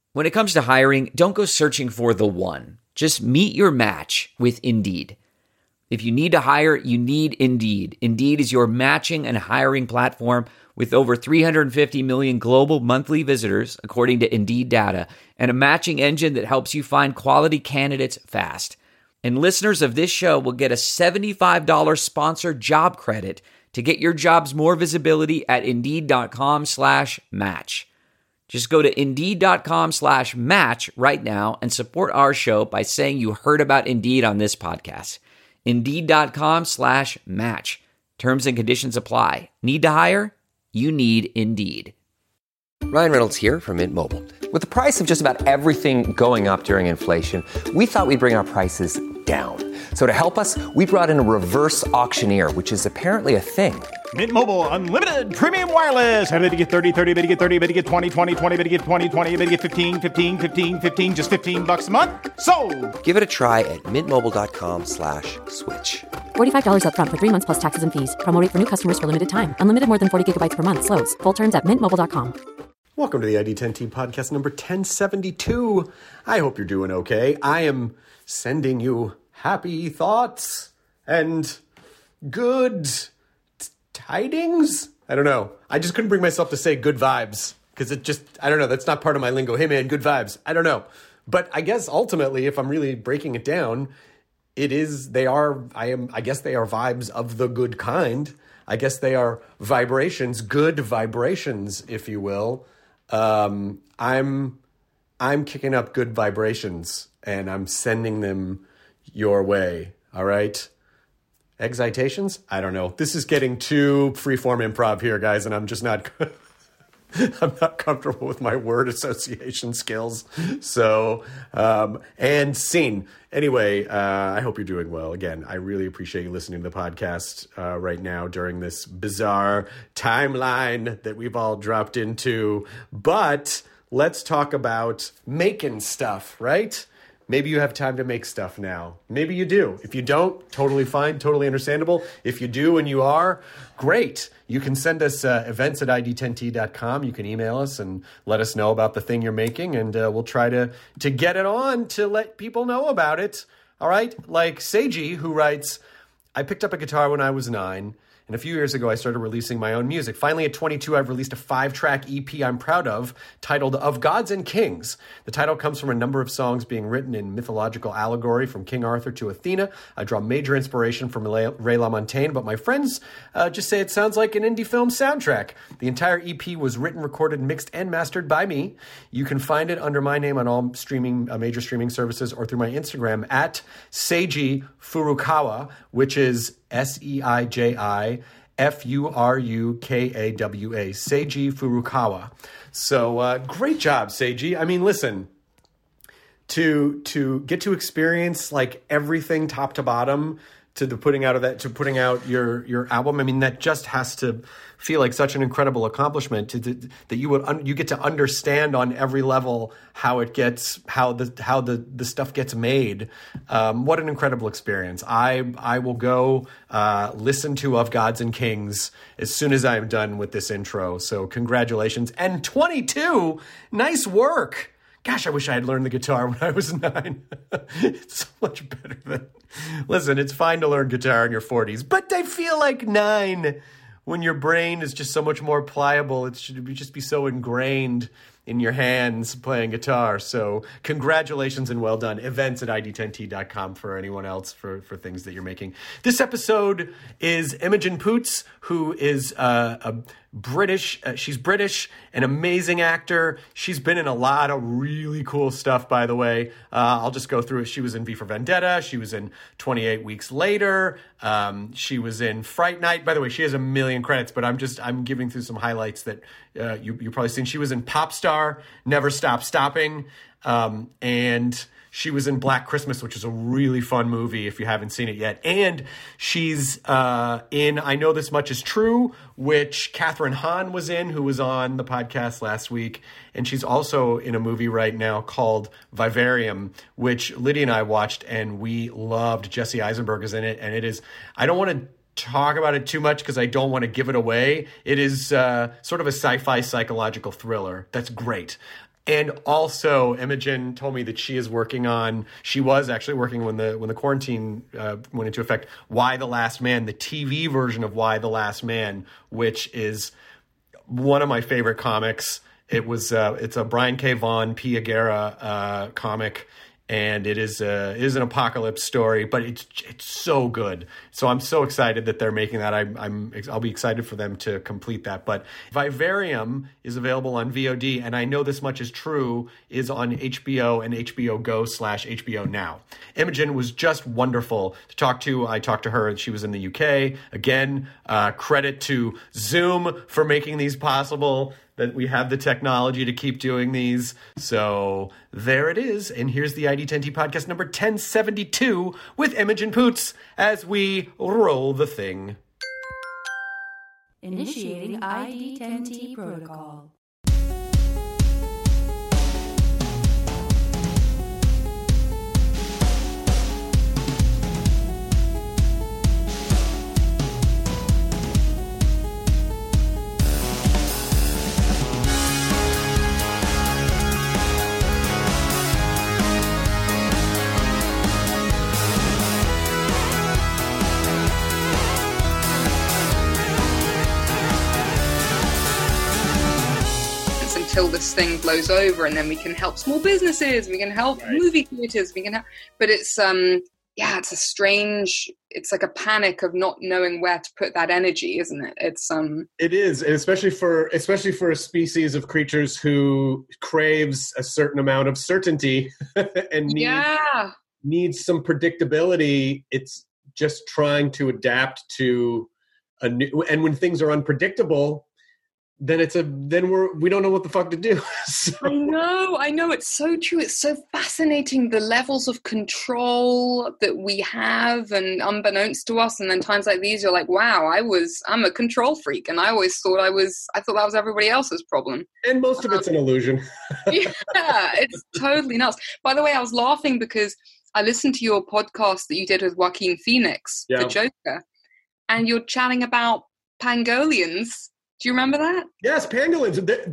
When it comes to hiring, don't go searching for the one. Just meet your match with Indeed. If you need to hire, you need Indeed. Indeed is your matching and hiring platform with over 350 million global monthly visitors, according to Indeed data, and a matching engine that helps you find quality candidates fast. And listeners of this show will get a $75 sponsored job credit to get your jobs more visibility at Indeed.com/match. Just go to Indeed.com/match right now and support our show by saying you heard about Indeed on this podcast. Indeed.com/match. Terms and conditions apply. Need to hire? You need Indeed. Ryan Reynolds here from Mint Mobile. With the price of just about everything going up during inflation, we thought we'd bring our prices down. So to help us, we brought in a reverse auctioneer, which is apparently a thing. Mint Mobile Unlimited Premium Wireless. How to get 30, 30, bit to get 30, bit to get 20, 20, 20, bit to get 20, 20, bit to get 15, 15, 15, 15, just $15 a month? Sold! Give it a try at mintmobile.com/switch. $45 up front for 3 months plus taxes and fees. Promo rate for new customers for limited time. Unlimited more than 40 gigabytes per month. Slows full terms at mintmobile.com. Welcome to the ID10T podcast number 1072. I hope you're doing okay. I am sending you happy thoughts and good tidings? I don't know. I just couldn't bring myself to say good vibes because it just, I don't know. That's not part of my lingo. Hey man, good vibes. I don't know. But I guess ultimately, if I'm really breaking it down, I guess they are vibes of the good kind. I guess they are vibrations, good vibrations, if you will. I'm kicking up good vibrations and I'm sending them your way. All right. Excitations? I don't know. This is getting too freeform improv here, guys, and I'm just not I'm not comfortable with my word association skills. So, and scene. Anyway, I hope you're doing well. Again, I really appreciate you listening to the podcast right now during this bizarre timeline that we've all dropped into. But let's talk about making stuff, right? Maybe you have time to make stuff now. Maybe you do. If you don't, totally fine, totally understandable. If you do and you are, great. You can send us events at id10t.com. You can email us and let us know about the thing you're making, and we'll try to get it on to let people know about it. All right? Like Seiji, who writes, I picked up a guitar when I was 9. And a few years ago, I started releasing my own music. Finally, at 22, I've released a 5-track EP I'm proud of, titled Of Gods and Kings. The title comes from a number of songs being written in mythological allegory from King Arthur to Athena. I draw major inspiration from Ray LaMontagne, but my friends just say it sounds like an indie film soundtrack. The entire EP was written, recorded, mixed, and mastered by me. You can find it under my name on all major streaming services or through my Instagram at Seiji Furukawa, which is SeijiFurukawa, Seiji Furukawa. So great job, Seiji. I mean, listen, to get to experience like everything top to bottom to putting out your album. I mean, that just has to feel like such an incredible accomplishment that you get to understand on every level how the stuff gets made. What an incredible experience. I will go listen to Of Gods and Kings as soon as I'm done with this intro. So congratulations. And 22, nice work. Gosh, I wish I had learned the guitar when I was 9. It's so much better than... Listen, it's fine to learn guitar in your 40s, but I feel like 9 when your brain is just so much more pliable. It should just be so ingrained in your hands playing guitar. So congratulations and well done. Events at id10t.com for anyone else for things that you're making. This episode is Imogen Poots, who is a British. She's British, an amazing actor. She's been in a lot of really cool stuff, by the way. I'll just go through it. She was in V for Vendetta. She was in 28 Weeks Later. She was in Fright Night. By the way, she has a million credits, but I'm giving through some highlights that you've probably seen. She was in Popstar, Never Stop Stopping, and she was in Black Christmas, which is a really fun movie if you haven't seen it yet. And she's in I Know This Much Is True, which Catherine Hahn was in, who was on the podcast last week. And she's also in a movie right now called Vivarium, which Lydia and I watched, and we loved. Jesse Eisenberg is in it, and it is, I don't want to talk about it too much because I don't want to give it away. It is sort of a sci-fi psychological thriller. That's great. And also, Imogen told me that she was actually working when the quarantine went into effect, Y the Last Man, the TV version of Y the Last Man, which is one of my favorite comics. It's a Brian K. Vaughan, Pia Guerra comic, and it is an apocalypse story, but it's so good. So I'm so excited that they're making that. I'll be excited for them to complete that. But Vivarium is available on VOD, and I know this much is true, is on HBO and HBO Go/HBO Now. Imogen was just wonderful to talk to. I talked to her. She was in the UK. Again, credit to Zoom for making these possible, that we have the technology to keep doing these. So there it is. And here's the ID10T podcast number 1072 with Imogen Poots as we roll the thing. Initiating ID10T protocol. Until this thing blows over, and then we can help small businesses, we can help movie theaters, we can help. But it's it's like a panic of not knowing where to put that energy, isn't it? It is, and especially for a species of creatures who craves a certain amount of certainty and needs some predictability. It's just trying to adapt to a new, and when things are unpredictable, then we don't know what the fuck to do. So. I know. It's so true. It's so fascinating, the levels of control that we have, and unbeknownst to us. And then times like these, you're like, wow, I'm a control freak. And I always thought I thought that was everybody else's problem. And most of it's an illusion. Yeah, it's totally nuts. By the way, I was laughing because I listened to your podcast that you did with Joaquin Phoenix, the Joker, and you're chatting about pangolians. Do you remember that? Yes, pangolins,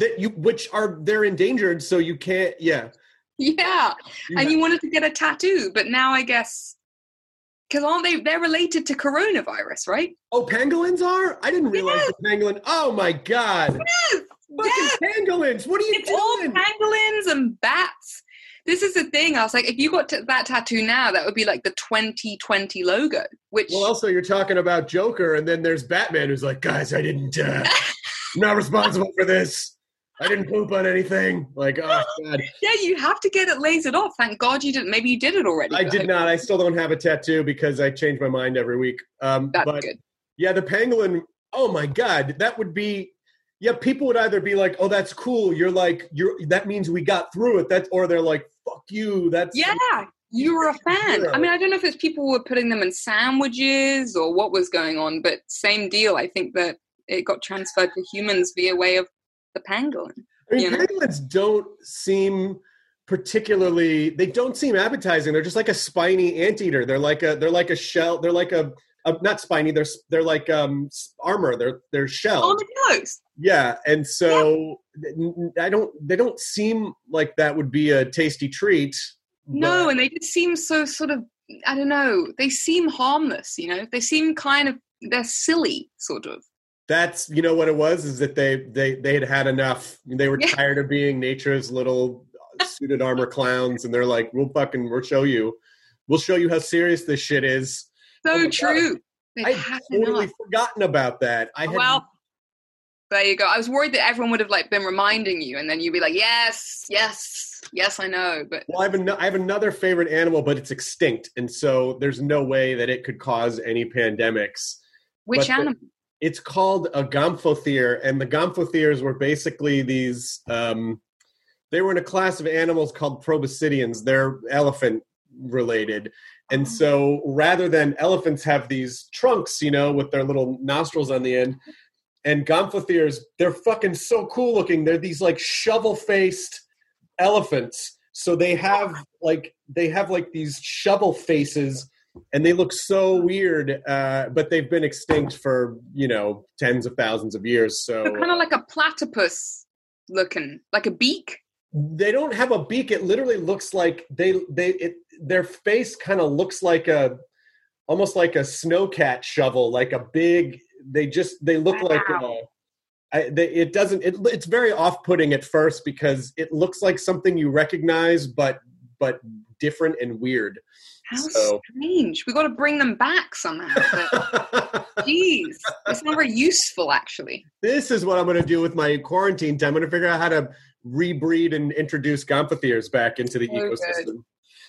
they're endangered, so you can't. Yeah. Yeah, and you wanted to get a tattoo, but now I guess because they're related to coronavirus, right? Oh, pangolins are? I didn't realize the pangolin. Oh my God! Yes, pangolins. What are you doing? All pangolins and bats. This is the thing. I was like, if you got that tattoo now, that would be like the 2020 logo. Well, also you're talking about Joker, and then there's Batman, who's like, guys, I didn't. I'm not responsible for this. I didn't poop on anything. Like, oh God. Yeah, you have to get it lasered off. Thank God you didn't. Maybe you did it already. I did not. I still don't have a tattoo because I change my mind every week. That's good. Yeah, the pangolin. Oh my God, that would be. Yeah, people would either be like, "Oh, that's cool." That means we got through it. Or they're like, "Fuck you." You were a fan. I mean, I don't know if it's people were putting them in sandwiches or what was going on, but same deal. I think that it got transferred to humans via way of the pangolin. I mean, pangolins don't seem particularly. They don't seem appetizing. They're just like a spiny anteater. They're like a shell. They're like a not spiny. They're like armor. They're shelled. On the nose. Yeah, and so they don't seem like that would be a tasty treat. No, and they just seem so sort of, I don't know, they seem harmless, They seem they're silly, sort of. That's, what it was, is that they had enough. They were tired of being nature's little suited armor clowns, and they're like, we'll show you how serious this shit is. So true. I'd totally forgotten about that. There you go. I was worried that everyone would have been reminding you, and then you'd be like, yes, I know. But I have another favorite animal, but it's extinct, and so there's no way that it could cause any pandemics. Which animal? It's called a Gomphothere, and the Gomphotheres were basically these. They were in a class of animals called proboscideans. They're elephant related. And so rather than elephants have these trunks, with their little nostrils on the end, and Gomphotheres, they're fucking so cool looking. They're these shovel-faced elephants. So they have these shovel faces, and they look so weird, but they've been extinct for, tens of thousands of years. So they're kind of like a platypus looking, like a beak. They don't have a beak. It literally looks like their face kind of looks like almost like a snowcat shovel, like a big. They look like. It's very off-putting at first because it looks like something you recognize, but different and weird. How strange. We got to bring them back somehow. Jeez, it's not very useful, actually. This is what I'm going to do with my quarantine time. I'm going to figure out how to rebreed and introduce Gomphotheres back into the ecosystem.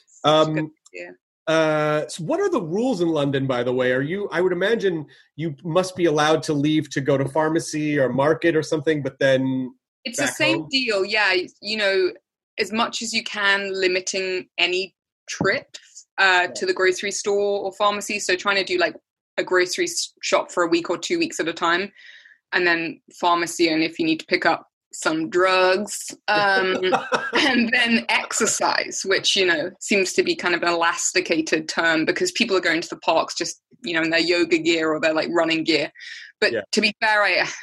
So what are the rules in London, by the way? I would imagine you must be allowed to leave to go to pharmacy or market or something, but then it's the same home? deal. Yeah. As much as you can, limiting any trips to the grocery store or pharmacy. So trying to do like a grocery shop for a week or 2 weeks at a time, and then pharmacy, and if you need to pick up some drugs, and then exercise, which seems to be kind of an elasticated term because people are going to the parks just in their yoga gear or their like running gear. But to be fair,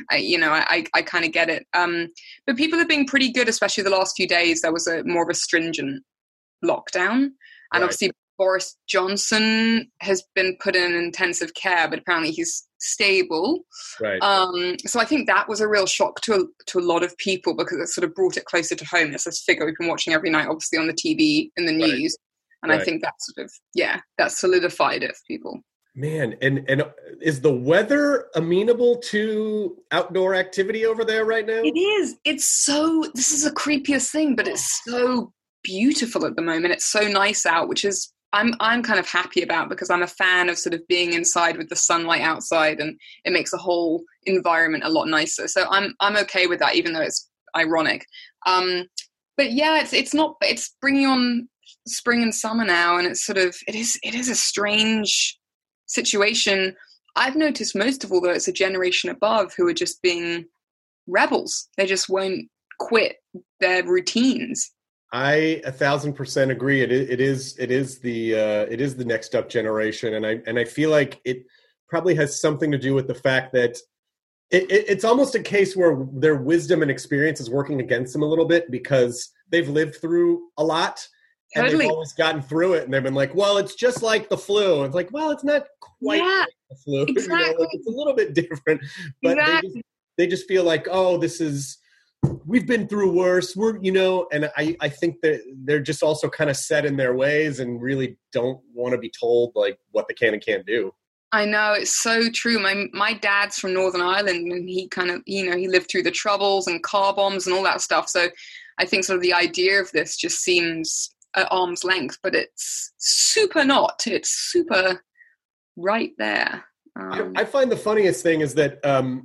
I kind of get it. But people are being pretty good, especially the last few days. There was more of a stringent lockdown, and obviously Boris Johnson has been put in intensive care, but apparently he's stable. Right. So I think that was a real shock to a lot of people because it sort of brought it closer to home. It's this figure we've been watching every night, obviously on the TV and the news. And I think that sort of, that solidified it for people. Man, and is the weather amenable to outdoor activity over there right now? It is. This is the creepiest thing, but it's so beautiful at the moment. It's so nice out, which is I'm kind of happy about because I'm a fan of sort of being inside with the sunlight outside, and it makes the whole environment a lot nicer. So I'm okay with that, even though it's ironic. But yeah, it's bringing on spring and summer now, and it's sort of it is a strange situation. I've noticed most of all, though, it's a generation above who are just being rebels. They just won't quit their routines. I 1,000% agree. It is the next up generation, and I feel like it probably has something to do with the fact that it's almost a case where their wisdom and experience is working against them a little bit because they've lived through a lot. And they've always gotten through it, and they've been like, well, it's just like the flu. And it's like, well, it's not quite like the flu. Exactly. It's a little bit different. But they just feel like, oh, we've been through worse. And I think that they're just also kind of set in their ways and really don't want to be told like what they can and can't do. I know, it's so true. My dad's from Northern Ireland, and he kind of, he lived through the Troubles and car bombs and all that stuff. So I think sort of the idea of this just seems at arm's length, but it's super not. It's super right there. I find the funniest thing is that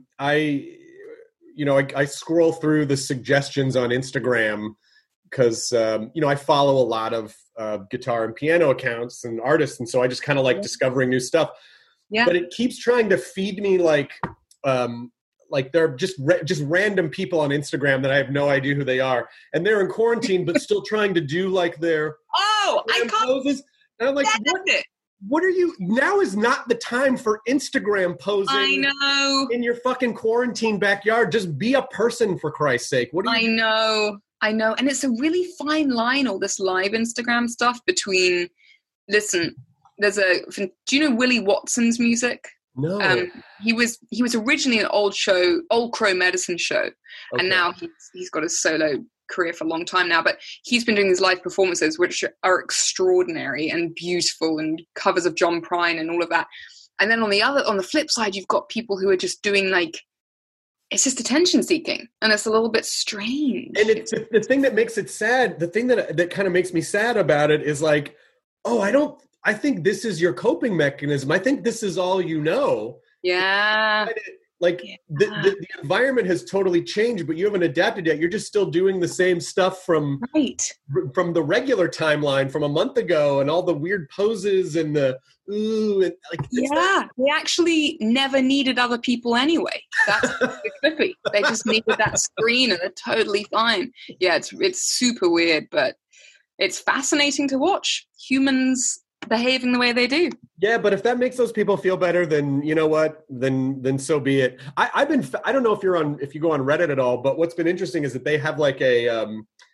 I scroll through the suggestions on Instagram because, I follow a lot of guitar and piano accounts and artists. And so I just kind of like discovering new stuff. Yeah. But it keeps trying to feed me like they're just random people on Instagram that I have no idea who they are, and they're in quarantine but still trying to do like their poses. And I'm like, what are you? Now is not the time for Instagram posing. I know. In your fucking quarantine backyard. Just be a person, for Christ's sake. What are you? I know, and it's a really fine line. All this live Instagram stuff between. Listen, do you know Willie Watson's music? No. He was originally an Old Crow Medicine show, and now he's got a solo career for a long time now. But he's been doing these live performances, which are extraordinary and beautiful, and covers of John Prine and all of that. And then on the flip side, you've got people who are just doing like it's just attention seeking, and it's a little bit strange. And it's the thing that makes it sad. The thing that kind of makes me sad about it is like, I think this is your coping mechanism. I think this is all you know. Yeah. The environment has totally changed, but you haven't adapted yet. You're just still doing the same stuff from the regular timeline from a month ago, and all the weird poses and the ooh. And they actually never needed other people anyway. That's trippy. They just needed that screen, and they're totally fine. Yeah, it's super weird, but it's fascinating to watch humans behaving the way they do. Yeah, but if that makes those people feel better, then you know what? Then so be it. I don't know if you go on Reddit at all, but what's been interesting is that they have like a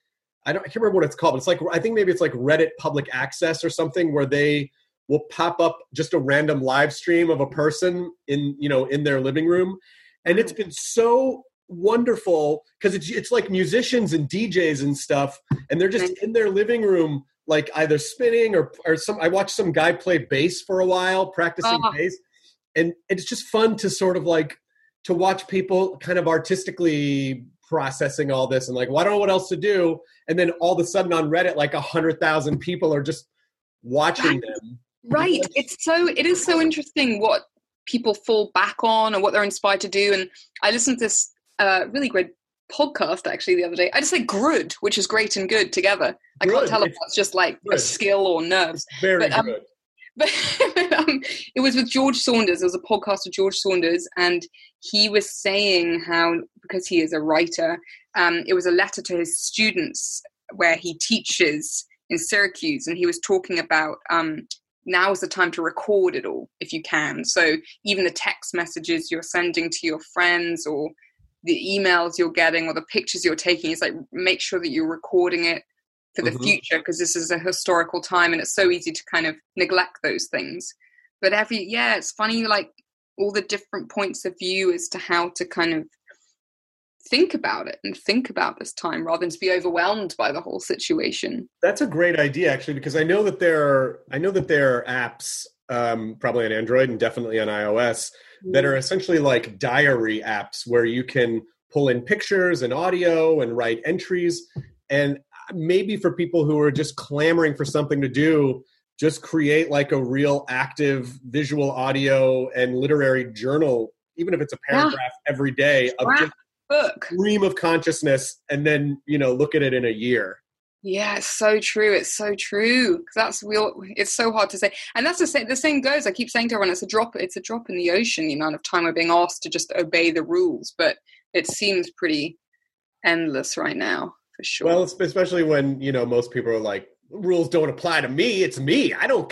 can't remember what it's called, but it's like, I think maybe it's like Reddit public access or something, where they will pop up just a random live stream of a person in their living room. And it's been so wonderful because it's like musicians and DJs and stuff, and they're just in their living room, like either spinning or I watched some guy play bass for a while, practicing bass. And it's just fun to sort of like to watch people kind of artistically processing all this and like, well, I don't know what else to do. And then all of a sudden on Reddit, like 100,000 people are just watching them. Right. It is so interesting what people fall back on or what they're inspired to do. And I listened to this really great podcast actually the other day. I just say Grud, which is great and good together. I can't tell if that's just like a skill or nerves. Very good. But it was with George Saunders. It was a podcast with George Saunders, and he was saying how, because he is a writer, it was a letter to his students where he teaches in Syracuse, and he was talking about now is the time to record it all if you can. So even the text messages you're sending to your friends or the emails you're getting or the pictures you're taking, it's like make sure that you're recording it for the future, because this is a historical time and it's so easy to kind of neglect those things. But it's funny, like all the different points of view as to how to kind of think about it and think about this time rather than to be overwhelmed by the whole situation. That's a great idea, actually, because I know that there are apps, probably on Android and definitely on iOS, that are essentially like diary apps where you can pull in pictures and audio and write entries. And maybe for people who are just clamoring for something to do, just create like a real active visual, audio, and literary journal, even if it's a paragraph every day of just stream of consciousness, and then, look at it in a year. Yeah, it's so true. It's so true. That's real. It's so hard to say. And that's the same goes. I keep saying to everyone, it's a drop in the ocean, the amount of time we're being asked to just obey the rules. But it seems pretty endless right now. For sure. Well, especially when, most people are like, rules don't apply to me. It's me.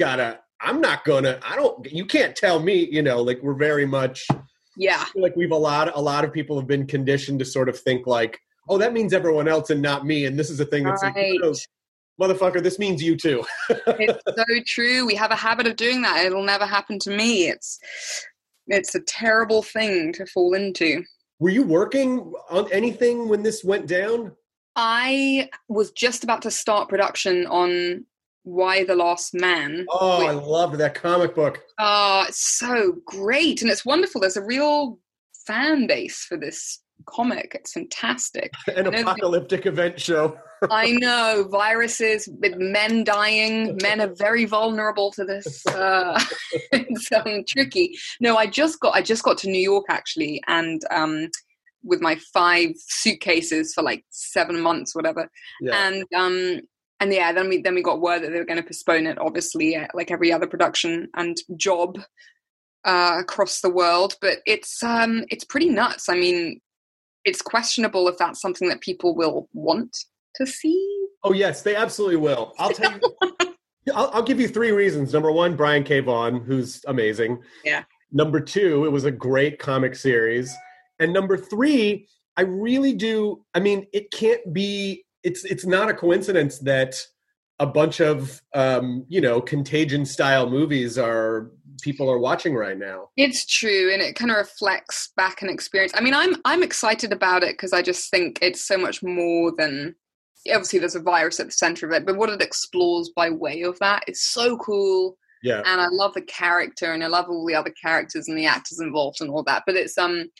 You can't tell me, like we're very much, I feel like a lot of people have been conditioned to sort of think like, oh, that means everyone else and not me. And this is a thing that's like, motherfucker, this means you too. It's so true. We have a habit of doing that. It'll never happen to me. It's a terrible thing to fall into. Were you working on anything when this went down? I was just about to start production on Y: The Last Man. Oh, I loved that comic book. Oh, it's so great. And it's wonderful. There's a real fan base for this comic. It's fantastic. An apocalyptic event show. I know. Viruses with men dying. Men are very vulnerable to this. It's tricky. No, I just got to New York, actually, and with my 5 suitcases for like 7 months, whatever. Yeah. And then we got word that they were going to postpone it, obviously, like every other production and job across the world. But it's pretty nuts. I mean, it's questionable if that's something that people will want to see. Oh yes, they absolutely will. I'll tell you. I'll give you 3 reasons. Number 1, Brian K. Vaughan, who's amazing. Yeah. Number 2, it was a great comic series. And number 3, I really do. I mean, it can't be. It's not a coincidence that a bunch of Contagion style movies people are watching right now. It's true, and it kind of reflects back an experience. I mean, I'm excited about it because I just think it's so much more than. Obviously, there's a virus at the center of it, but what it explores by way of that is so cool. Yeah, and I love the character, and I love all the other characters and the actors involved and all that. But it's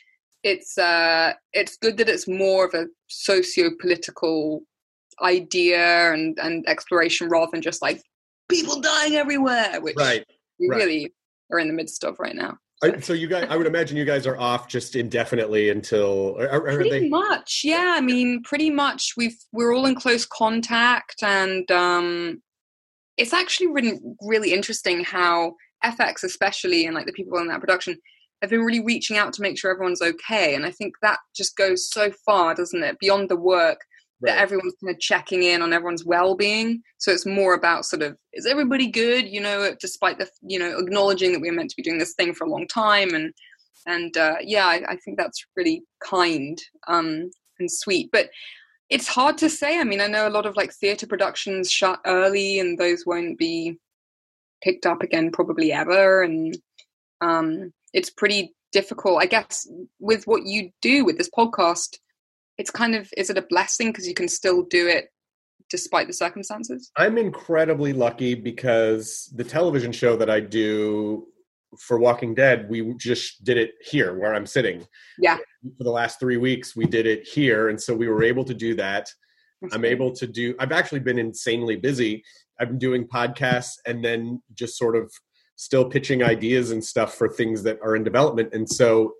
good that it's more of a socio-political idea and exploration rather than just like people dying everywhere, which we really are in the midst of right now. So you guys, I would imagine you guys are off just indefinitely until pretty much. Yeah, I mean, pretty much. We're all in close contact, and it's actually really interesting how FX, especially, and like the people in that production, have been really reaching out to make sure everyone's okay. And I think that just goes so far, doesn't it, beyond the work, that everyone's kind of checking in on everyone's well-being. So it's more about sort of, is everybody good? Despite the, acknowledging that we're meant to be doing this thing for a long time. I think that's really kind and sweet. But It's hard to say. I mean, I know a lot of like theatre productions shut early, and those won't be picked up again probably ever. And it's pretty difficult, I guess, with what you do with this podcast. It's kind of, is it a blessing because you can still do it despite the circumstances? I'm incredibly lucky because the television show that I do for Walking Dead, we just did it here where I'm sitting. Yeah. For the last 3 weeks, we did it here. And so we were able to do that. I've actually been insanely busy. I've been doing podcasts and then just sort of still pitching ideas and stuff for things that are in development. And so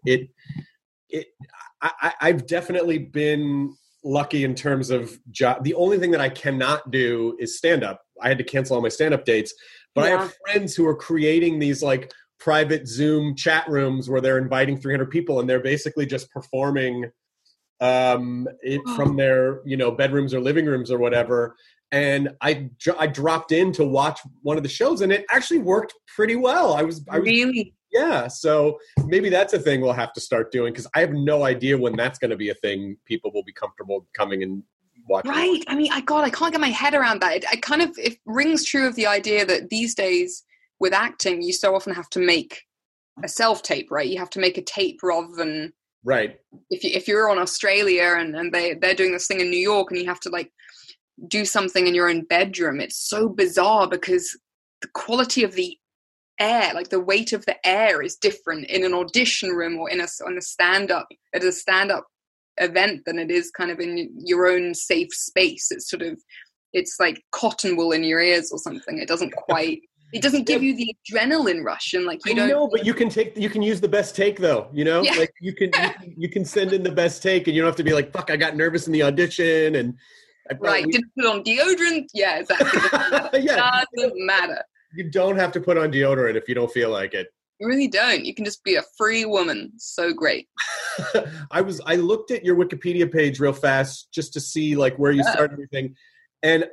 I've definitely been lucky in terms of job. The only thing that I cannot do is stand up. I had to cancel all my stand up dates, but I have friends who are creating these like private Zoom chat rooms where they're inviting 300 people and they're basically just performing from their, bedrooms or living rooms or whatever. And I dropped in to watch one of the shows and it actually worked pretty well. I was really? Yeah. So maybe that's a thing we'll have to start doing because I have no idea when that's going to be a thing people will be comfortable coming and watching. Right. I mean, I can't get my head around that. It rings true of the idea that these days with acting, you so often have to make a self-tape, right? You have to make a tape rather than right. If you're on Australia and they're doing this thing in New York and you have to like do something in your own bedroom. It's so bizarre because the quality of the air, like the weight of the air is different in an audition room or on a stand-up event than it is kind of in your own safe space. It's like cotton wool in your ears or something. It doesn't give you the adrenaline rush and like you don't know, but you can use the best take though, Yeah. Like you can send in the best take and you don't have to be like, fuck, I got nervous in the audition and didn't put on deodorant. Yeah, exactly. Yeah. Doesn't matter. You don't have to put on deodorant if you don't feel like it. You really don't. You can just be a free woman. So great. I looked at your Wikipedia page real fast just to see like where you started everything. And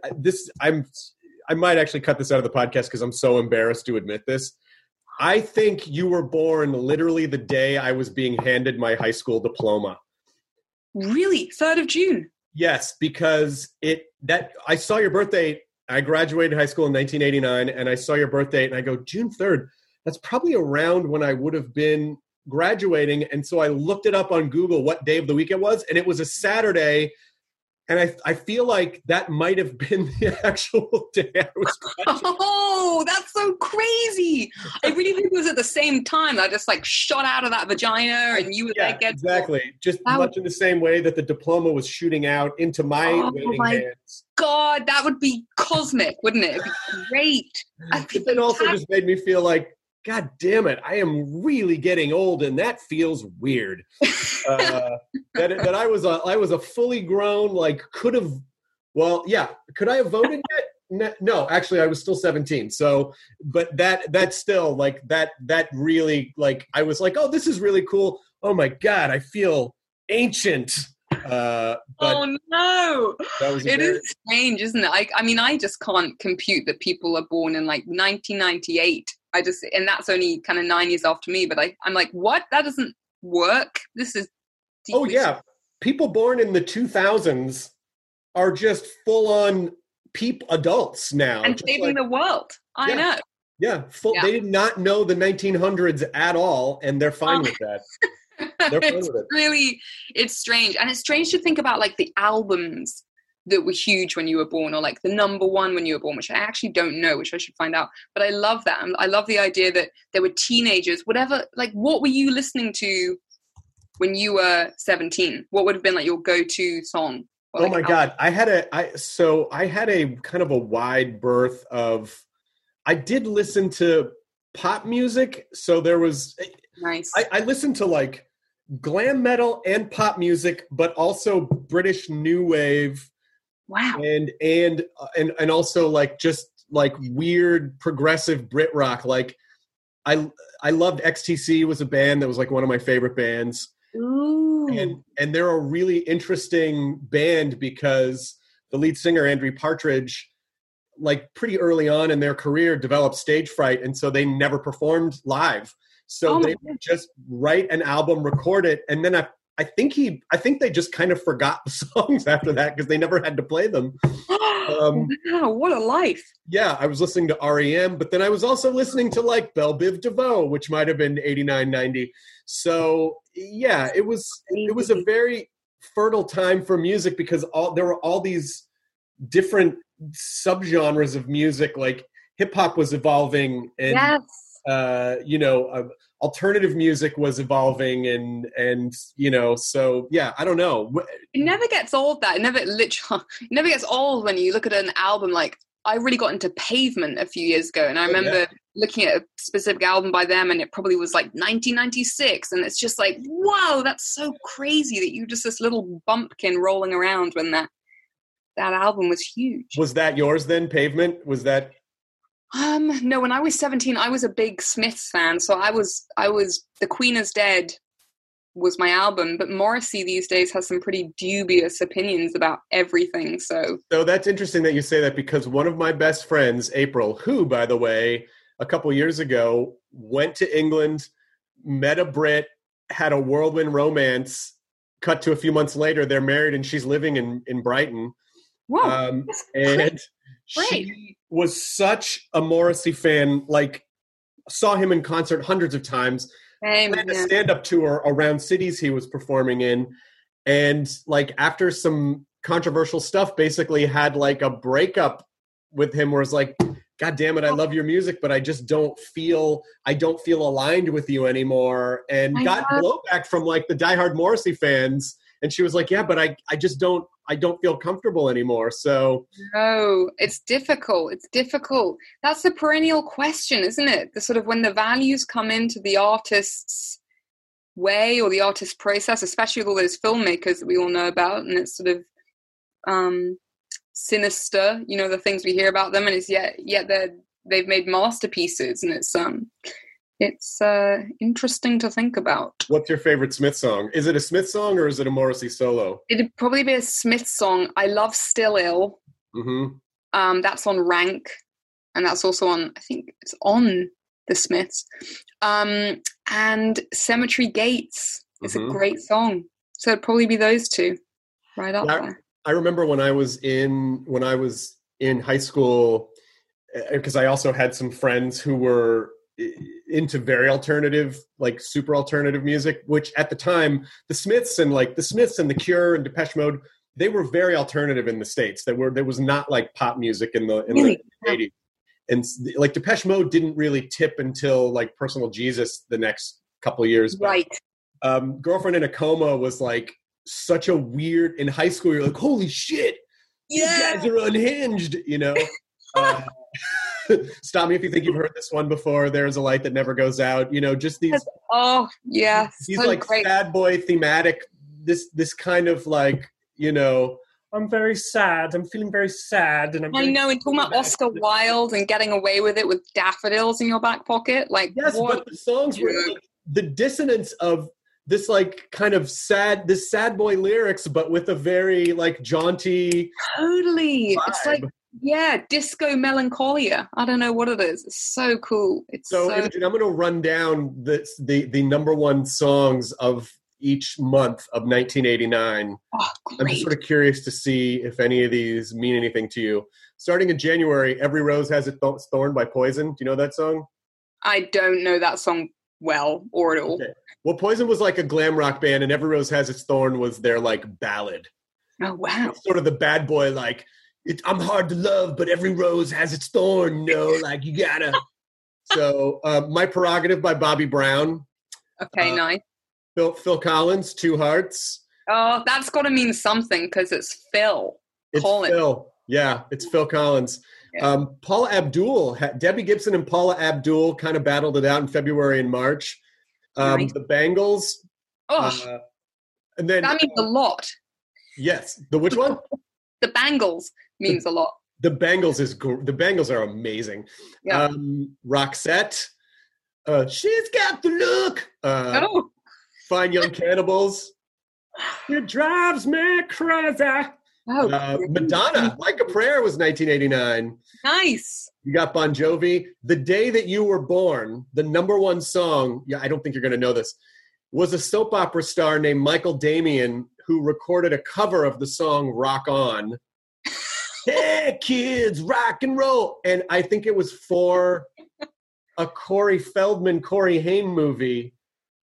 I might actually cut this out of the podcast because I'm so embarrassed to admit this. I think you were born literally the day I was being handed my high school diploma. Really? 3rd of June? Yes, because I saw your birthday. I graduated high school in 1989, and I saw your birthday, and I go, June 3rd. That's probably around when I would have been graduating. And so I looked it up on Google what day of the week it was, and it was a Saturday. And I feel like that might have been the actual day I was graduating. Oh, that's so crazy. I really think it was at the same time. I just like shot out of that vagina and you were there. Exactly. Just much in the same way that the diploma was shooting out into my waiting hands. God, that would be cosmic, wouldn't it? It'd be great. It also just made me feel like, God damn it, I am really getting old and that feels weird. That I was a fully grown, like could I have voted yet? No, actually I was still 17. So, but that still like that really like, I was like, oh, this is really cool. Oh my God, I feel ancient. Oh no, it is strange, isn't it? I mean, I just can't compute that people are born in like 1998. And that's only kind of 9 years after me, but I'm like, what? That doesn't work. This is Oh yeah. People born in the 2000s are just full on adults now. And saving the world. I know. Yeah. They did not know the 1900s at all. And they're fine with that. They're fine with it. Really, it's strange. And it's strange to think about like the albums that were huge when you were born, or like the number one when you were born, which I actually don't know, which I should find out. But I love that. I love the idea that there were teenagers, whatever, like what were you listening to when you were 17? What would have been like your go-to song? Oh my God. I had a kind of a wide berth of, I did listen to pop music. So there was, nice. I listened to like glam metal and pop music, but also British new wave. Wow. And also like just like weird progressive Brit rock. Like I loved XTC was a band that was like one of my favorite bands. Ooh. And they're a really interesting band because the lead singer, Andrew Partridge, like pretty early on in their career developed stage fright. And so they never performed live. So they would just write an album, record it. And then I I think they just kind of forgot the songs after that because they never had to play them. Wow, what a life. Yeah, I was listening to REM, but then I was also listening to like Belle Biv DeVoe, which might have been 89, 90. So yeah, it was a very fertile time for music because there were all these different subgenres of music. Like hip hop was evolving, and alternative music was evolving, and so yeah, I don't know. It never gets old. It never gets old when you look at an album. Like I really got into Pavement a few years ago, and I remember looking at a specific album by them, and it probably was like 1996, and it's just like, whoa, that's so crazy that you just this little bumpkin rolling around when that album was huge. Was that yours then, Pavement? Was that? No, when I was 17, I was a big Smiths fan, so I was The Queen is Dead was my album, but Morrissey these days has some pretty dubious opinions about everything. So that's interesting that you say that, because one of my best friends, April, who, by the way, a couple years ago went to England, met a Brit, had a whirlwind romance, cut to a few months later, they're married and she's living in Brighton. Whoa, and she was such a Morrissey fan, like saw him in concert hundreds of times. Planned a stand-up tour around cities he was performing in, and like after some controversial stuff, basically had like a breakup with him where it's like, God damn it, I love your music, but I just don't feel aligned with you anymore. And got blowback from like the diehard Morrissey fans. And she was like, yeah, but I don't feel comfortable anymore. So no, it's difficult. It's difficult. That's the perennial question, isn't it? The sort of when the values come into the artist's way or the artist's process, especially with all those filmmakers that we all know about, and it's sort of sinister, the things we hear about them, and it's yet they've made masterpieces, and it's interesting to think about. What's your favorite Smith song? Is it a Smith song or is it a Morrissey solo? It'd probably be a Smith song. I love Still Ill. Mm-hmm. That's on Rank, and that's also on, I think it's on the Smiths. And Cemetery Gates is a great song. So it'd probably be those two right up there. I remember when I was in high school, because I also had some friends who were into very alternative, like super alternative music, which at the time the Smiths and the Cure and Depeche Mode, they were very alternative in the States. There was not like pop music in the 80s. And like Depeche Mode didn't really tip until like Personal Jesus the next couple of years. Right. Girlfriend in a Coma was like such a weird, in high school you're like, holy shit, you guys are unhinged, Stop me if you think you've heard this one before. There's a Light That Never Goes Out. Just these. Oh yeah, these so like great. Sad boy thematic. This kind of like I'm very sad. I'm feeling very sad, and I know. And talking about Oscar Wilde and getting away with it with daffodils in your back pocket, like yes, but the songs were like, the dissonance of this like kind of sad boy lyrics, but with a very like jaunty. Totally, vibe. It's like. Yeah, disco melancholia. I don't know what it is. It's so cool. So Imogen, I'm going to run down the number one songs of each month of 1989. Oh, great. I'm just sort of curious to see if any of these mean anything to you. Starting in January, Every Rose Has Its Thorn by Poison. Do you know that song? I don't know that song well or at all. Okay. Well, Poison was like a glam rock band, and Every Rose Has Its Thorn was their like ballad. Oh, wow. It's sort of the bad boy like, I'm hard to love, but every rose has its thorn, like you gotta. So, My Prerogative by Bobby Brown. Okay, nice. Phil Collins, Two Hearts. Oh, that's got to mean something because it's Phil. It's Collins. Phil. Yeah, it's Phil Collins. Yeah. Paula Abdul, Debbie Gibson and Paula Abdul kind of battled it out in February and March. Nice. The Bangles. Oh, and then that means a lot. Yes. The which one? The Bangles means a lot. The Bangles are amazing. Yeah. Roxette. She's got the look. Fine Young Cannibals. It drives me crazy. Madonna, Like a Prayer was 1989. Nice. You got Bon Jovi. The Day That You Were Born, the number one song. Yeah, I don't think you're going to know this. was a soap opera star named Michael Damian who recorded a cover of the song Rock On. Hey, kids, rock and roll. And I think it was for a Corey Feldman, Corey Haim movie.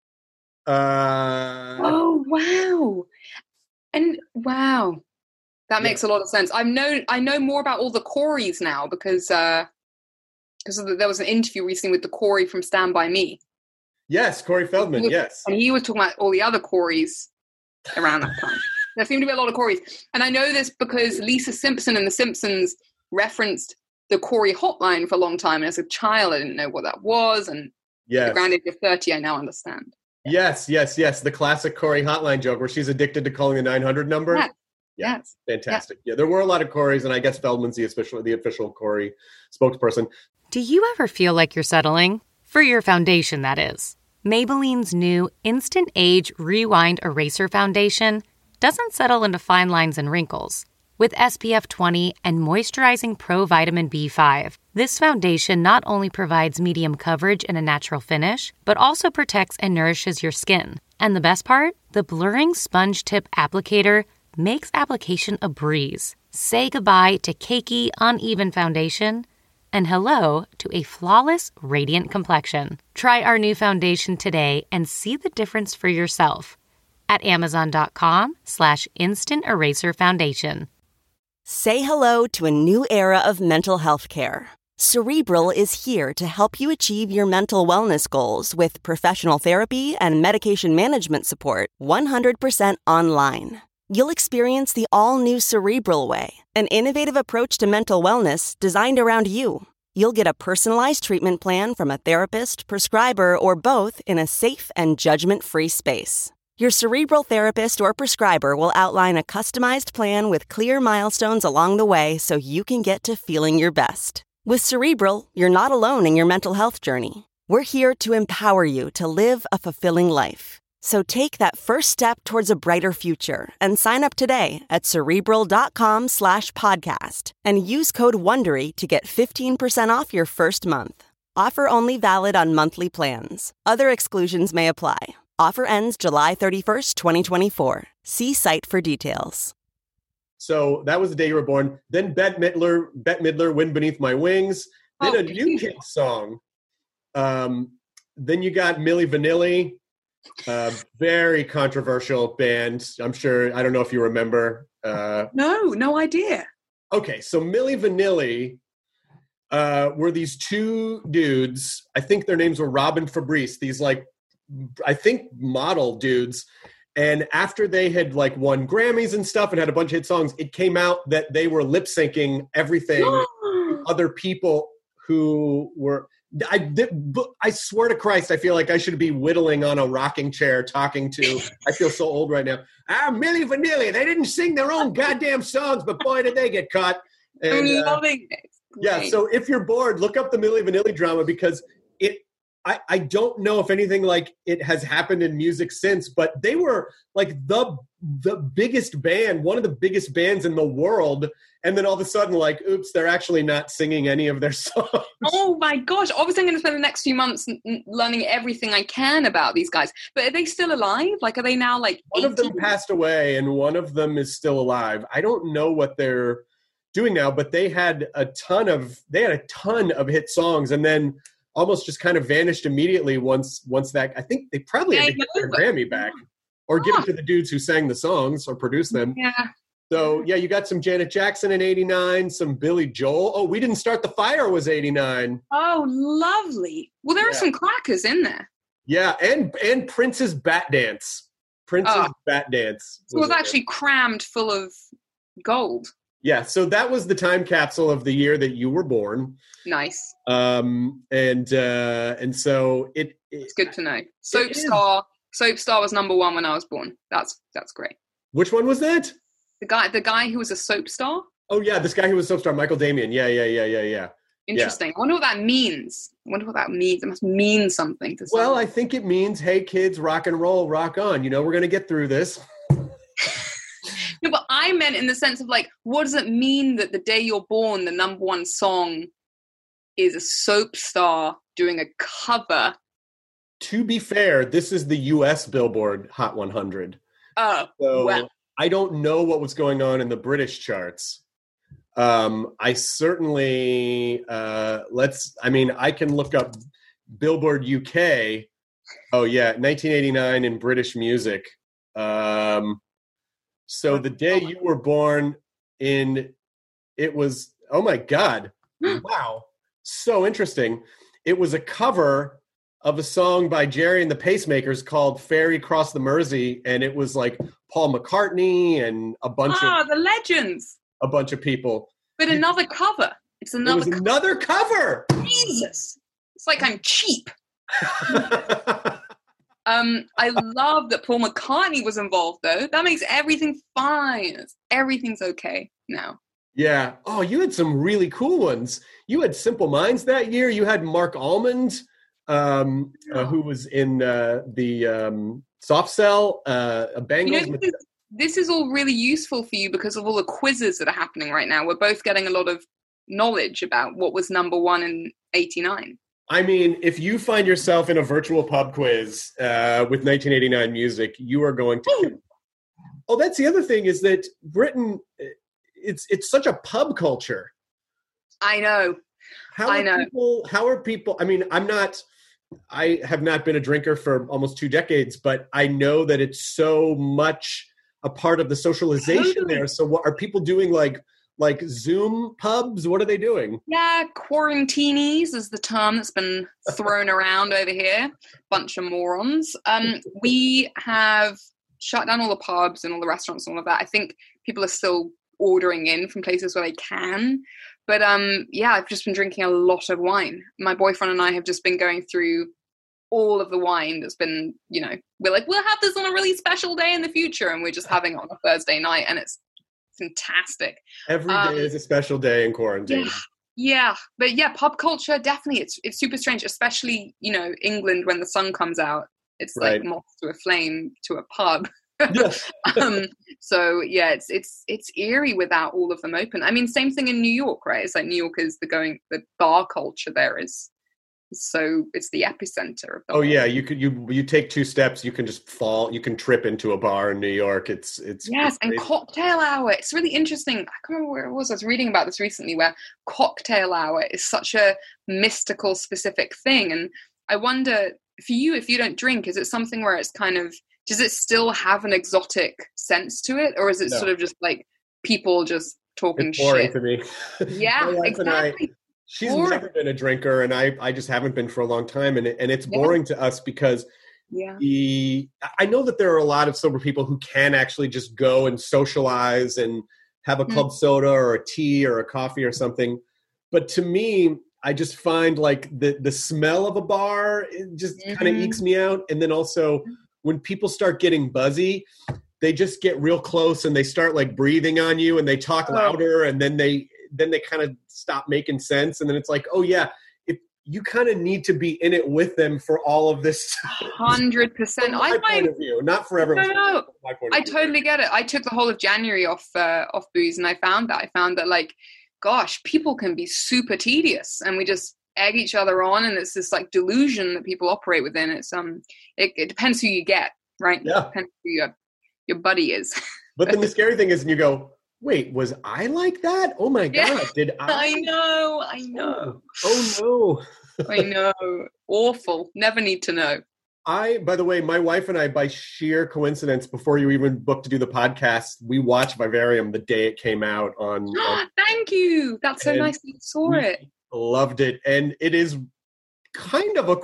Oh, wow. And wow. That makes a lot of sense. I know more about all the Coreys now because there was an interview recently with the Corey from Stand By Me. Yes, Corey Feldman, yes. And he was talking about all the other Coreys around that time. There seemed to be a lot of Coreys. And I know this because Lisa Simpson in The Simpsons referenced the Corey hotline for a long time. And as a child, I didn't know what that was. And at the grand age of 30, I now understand. Yes. The classic Corey hotline joke where she's addicted to calling the 900 number. Yes. Yeah, yes. Fantastic. Yeah, there were a lot of Coreys, and I guess Feldman's the official Corey spokesperson. Do you ever feel like you're settling? For your foundation, that is. Maybelline's new Instant Age Rewind Eraser Foundation doesn't settle into fine lines and wrinkles. With SPF 20 and moisturizing Pro Vitamin B5, this foundation not only provides medium coverage and a natural finish, but also protects and nourishes your skin. And the best part? The blurring sponge tip applicator makes application a breeze. Say goodbye to cakey, uneven foundation and hello to a flawless, radiant complexion. Try our new foundation today and see the difference for yourself at Amazon.com/Instant Eraser Foundation. Say hello to a new era of mental health care. Cerebral is here to help you achieve your mental wellness goals with professional therapy and medication management support 100% online. You'll experience the all-new Cerebral Way, an innovative approach to mental wellness designed around you. You'll get a personalized treatment plan from a therapist, prescriber, or both in a safe and judgment-free space. Your Cerebral therapist or prescriber will outline a customized plan with clear milestones along the way so you can get to feeling your best. With Cerebral, you're not alone in your mental health journey. We're here to empower you to live a fulfilling life. So take that first step towards a brighter future and sign up today at Cerebral.com/podcast and use code WONDERY to get 15% off your first month. Offer only valid on monthly plans. Other exclusions may apply. Offer ends July 31st, 2024. See site for details. So that was the day you were born. Then Bette Midler, Wind Beneath My Wings. Then a New Kids song. Then you got Milli Vanilli. Very controversial band. I'm sure. I don't know if you remember. No idea. Okay, so Milli Vanilli were these two dudes. I think their names were Rob and Fabrice. These model dudes. And after they had won Grammys and stuff and had a bunch of hit songs, it came out that they were lip syncing everything to other people who were. I swear to Christ, I feel like I should be whittling on a rocking chair talking to, I feel so old right now. Milli Vanilli, they didn't sing their own goddamn songs, but boy, did they get caught. And, I'm loving it. Yeah, so if you're bored, look up the Milli Vanilli drama because I don't know if anything like it has happened in music since, but they were the biggest band, one of the biggest bands in the world. And then all of a sudden, oops, they're actually not singing any of their songs. Oh my gosh. Obviously, I'm going to spend the next few months learning everything I can about these guys. But are they still alive? Are they now One 80? Of them passed away and one of them is still alive. I don't know what they're doing now, but they had a ton of hit songs and then almost just kind of vanished immediately once that. I think they probably had to get their Grammy back or give it to the dudes who sang the songs or produced them. Yeah. So, yeah, you got some Janet Jackson in 89, some Billy Joel. Oh, We Didn't Start the Fire was 89. Oh, lovely. Well, there are some crackers in there. Yeah, and Prince's Bat Dance. Bat Dance. So it was actually crammed full of gold. Yeah, so that was the time capsule of the year that you were born. Nice. And so it's good to know. Soap Star was number 1 when I was born. That's great. Which one was that? The guy who was a soap star? Oh yeah, this guy who was a soap star, Michael Damian. Yeah. Interesting. I wonder what that means. It must mean something to someone. Well, I think it means, hey kids, rock and roll, rock on. We're gonna get through this. No, but I meant in the sense of what does it mean that the day you're born, the number 1 song is a soap star doing a cover to be fair, this is the U.S. Billboard Hot 100. Oh, So well. I don't know what was going on in the British charts. I certainly, I can look up Billboard UK. Oh, yeah, 1989 in British music. So the day you were born it was, oh my God, wow, so interesting. It was a cover of a song by Jerry and the Pacemakers called Ferry Cross the Mersey, and it was like Paul McCartney and a bunch the legends. A bunch of people. But another cover. It was another cover. Jesus. It's like I'm cheap. I love that Paul McCartney was involved, though. That makes everything fine. Everything's okay now. Yeah. Oh, you had some really cool ones. You had Simple Minds that year. You had Mark Almond, who was in the Soft Cell, Bangles. This is all really useful for you because of all the quizzes that are happening right now. We're both getting a lot of knowledge about what was number one in 89. I mean, if you find yourself in a virtual pub quiz with 1989 music, you are going to... Oh, that's the other thing is that Britain, it's such a pub culture. I know. How are people... I mean, I have not been a drinker for almost 2 decades, but I know that it's so much a part of the socialization there. So what are people doing, like Zoom pubs? What are they doing? Yeah, quarantinis is the term that's been thrown around over here. Bunch of morons. We have shut down all the pubs and all the restaurants and all of that. I think people are still ordering in from places where they can. But I've just been drinking a lot of wine. My boyfriend and I have just been going through all of the wine that's been, we're like, we'll have this on a really special day in the future. And we're just having it on a Thursday night. And it's fantastic. Every day is a special day in quarantine. Yeah. But yeah, pub culture, definitely. It's super strange, especially, England when the sun comes out. It's like moths to a flame to a pub. Yes. So yeah, it's eerie without all of them open. I mean, same thing in New York, right? It's like New York is the bar culture there is so it's the epicenter of the whole. Yeah, you take 2 steps, you can just fall, you can trip into a bar in New York. It's and cocktail hour. It's really interesting. I can't remember where it was. I was reading about this recently, where cocktail hour is such a mystical, specific thing. And I wonder, for you, if you don't drink, is it something where it's kind of, does it still have an exotic sense to it, or is it sort of just like people just talking it's boring shit? To me. Yeah, exactly. She's never been a drinker, and I just haven't been for a long time, and it's boring to us because I know that there are a lot of sober people who can actually just go and socialize and have a club soda or a tea or a coffee or something. But to me, I just find like the smell of a bar, it just kind of ekes me out. And then also when people start getting buzzy, they just get real close and they start like breathing on you and they talk louder, and then they kind of stop making sense. And then it's like, oh yeah, if you kind of need to be in it with them for all of this. 100%. My point of view, not for everyone. No. I totally get it. I took the whole of January off booze, and I found that like, gosh, people can be super tedious, and we just egg each other on, and it's this like delusion that people operate within. It's it depends who you get, right? Yeah. It depends who your buddy is. But then the scary thing is, and you go, wait, was I like that? Oh my God, did I? I know. Oh no. I know. Awful. Never need to know. By the way, my wife and I, by sheer coincidence, before you even booked to do the podcast, we watched Vivarium the day it came out on. Thank you. That's so nice that you saw it. Loved it. And it is kind of a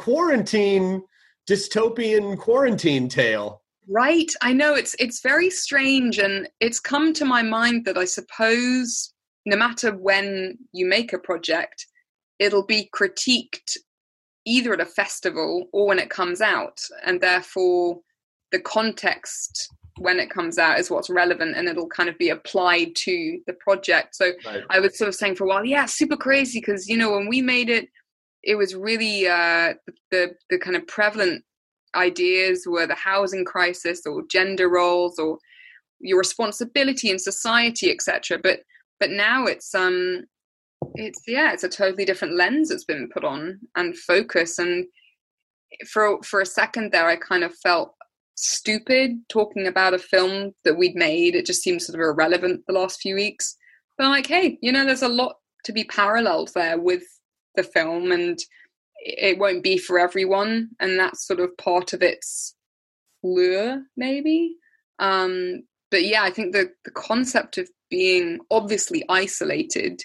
dystopian quarantine tale. Right. I know it's very strange, and it's come to my mind that I suppose no matter when you make a project, it'll be critiqued either at a festival or when it comes out, and therefore the context when it comes out is what's relevant, and it'll kind of be applied to the project. So I was sort of saying for a while, yeah, super crazy, because when we made it, it was really the kind of prevalent ideas were the housing crisis or gender roles or your responsibility in society, etc. But now it's a totally different lens that's been put on and focus, and for a second there, I kind of felt stupid talking about a film that we'd made. It just seems sort of irrelevant the last few weeks. But I'm like, hey, there's a lot to be paralleled there with the film, and it won't be for everyone, and that's sort of part of its lure, maybe. But yeah, I think the concept of being obviously isolated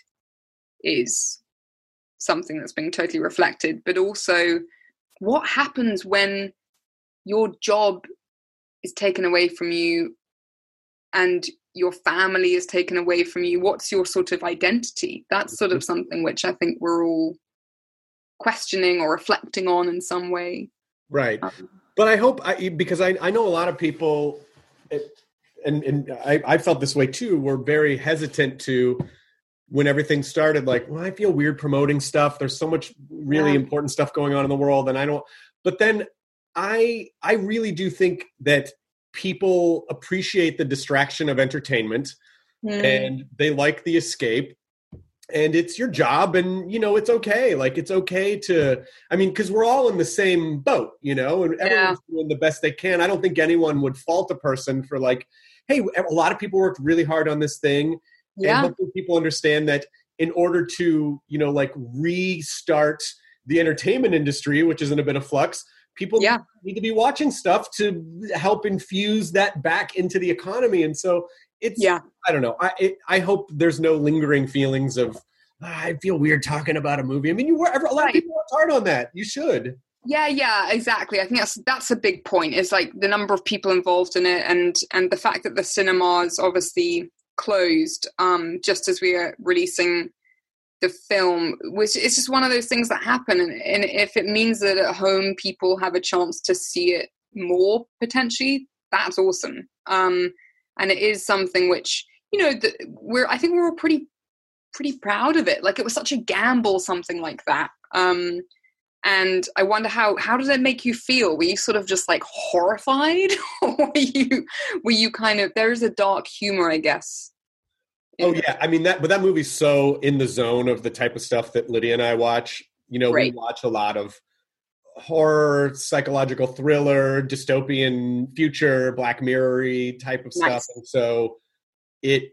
is something that's being totally reflected, but also what happens when your job is taken away from you and your family is taken away from you? What's your sort of identity? That's sort of something which I think we're all questioning or reflecting on in some way. Right. But I hope, because I know a lot of people, and I felt this way too, were very hesitant to, when everything started, like, well, I feel weird promoting stuff. There's so much really important stuff going on in the world. And I don't, but then I really do think that people appreciate the distraction of entertainment and they like the escape, and it's your job, and, it's okay. Like, it's okay to, because we're all in the same boat, and everyone's doing the best they can. I don't think anyone would fault a person for, like, hey, a lot of people worked really hard on this thing. Yeah. And hopefully people understand that in order to, restart the entertainment industry, which is in a bit of flux, people need to be watching stuff to help infuse that back into the economy. And so it's, I don't know. I hope there's no lingering feelings of, I feel weird talking about a movie. A lot of people worked hard on that. You should. Yeah, exactly. I think that's a big point, is like the number of people involved in it, and the fact that the cinema is obviously closed just as we are releasing the film, which is just one of those things that happen. And if it means that at home people have a chance to see it more potentially, that's awesome. And it is something which, I think we're all pretty proud of it. Like, it was such a gamble, something like that. And I wonder how does it make you feel? Were you sort of just like horrified, or were you kind of, there's a dark humor, I guess. Oh yeah. That movie's so in the zone of the type of stuff that Lydia and I watch. We watch a lot of horror, psychological thriller, dystopian future, Black Mirror-y type of stuff. And so it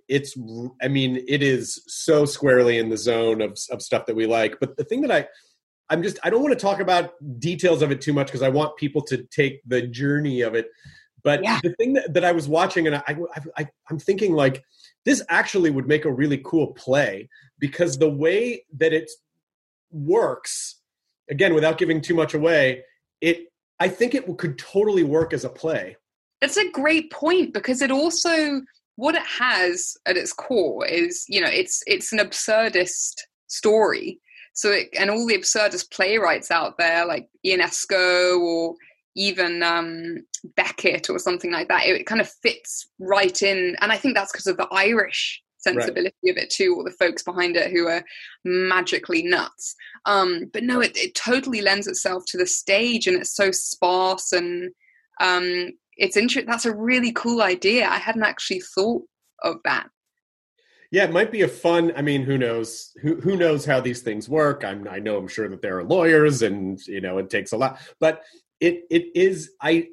is so squarely in the zone of stuff that we like. But the thing that I don't want to talk about details of it too much, because I want people to take the journey of it. But the thing that I was watching, and I'm thinking, like, this actually would make a really cool play, because the way that it works, again, without giving too much away, I think it could totally work as a play. That's a great point, because it also, what it has at its core is, it's an absurdist story. So, and all the absurdist playwrights out there, like Ionesco or even Beckett or something like that, it kind of fits right in. And I think that's because of the Irish sensibility of it too, or the folks behind it who are magically nuts. But no, it totally lends itself to the stage, and it's so sparse, and it's interesting. That's a really cool idea. I hadn't actually thought of that. Yeah, it might be a fun, who knows? Who knows how these things work? I'm sure that there are lawyers, and, it takes a lot. But it is,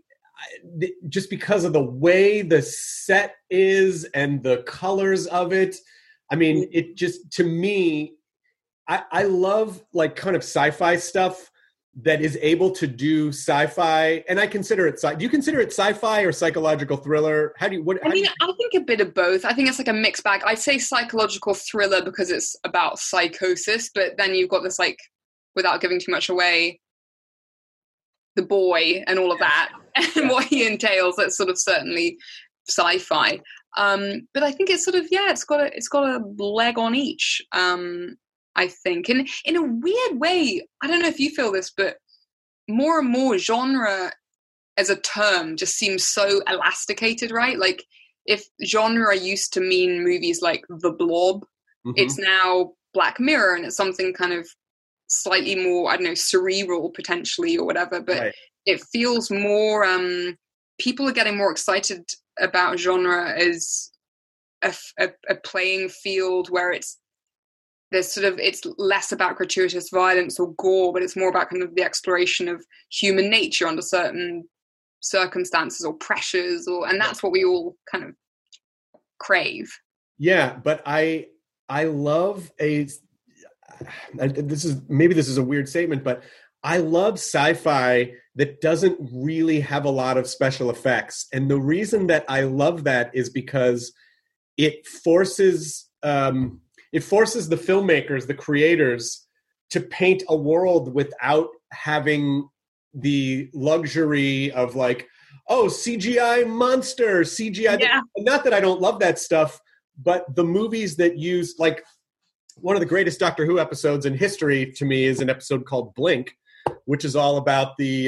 just because of the way the set is and the colors of it, it just, to me, I love, like, kind of sci-fi stuff that is able to do sci-fi, and I consider it do you consider it sci-fi or psychological thriller? I think a bit of both. I think it's like a mixed bag. I'd say psychological thriller because it's about psychosis, but then you've got this, like, without giving too much away, the boy and all of that, and what he entails. That's sort of certainly sci-fi. But I think it's sort of, it's got a leg on each. I think, and in a weird way, I don't know if you feel this, but more and more genre as a term just seems so elasticated, right? Like, if genre used to mean movies like The Blob, it's now Black Mirror, and it's something kind of slightly more, I don't know, cerebral potentially or whatever, but it feels more, people are getting more excited about genre as a playing field where it's there's sort of, it's less about gratuitous violence or gore, but it's more about kind of the exploration of human nature under certain circumstances or pressures, and that's what we all kind of crave. Yeah, but I love this is a weird statement, but I love sci-fi that doesn't really have a lot of special effects. And the reason that I love that is because it forces the filmmakers, the creators, to paint a world without having the luxury of like, oh, CGI monster, CGI. Yeah. Not that I don't love that stuff, but the movies that use, like, one of the greatest Doctor Who episodes in history to me is an episode called Blink, which is all about the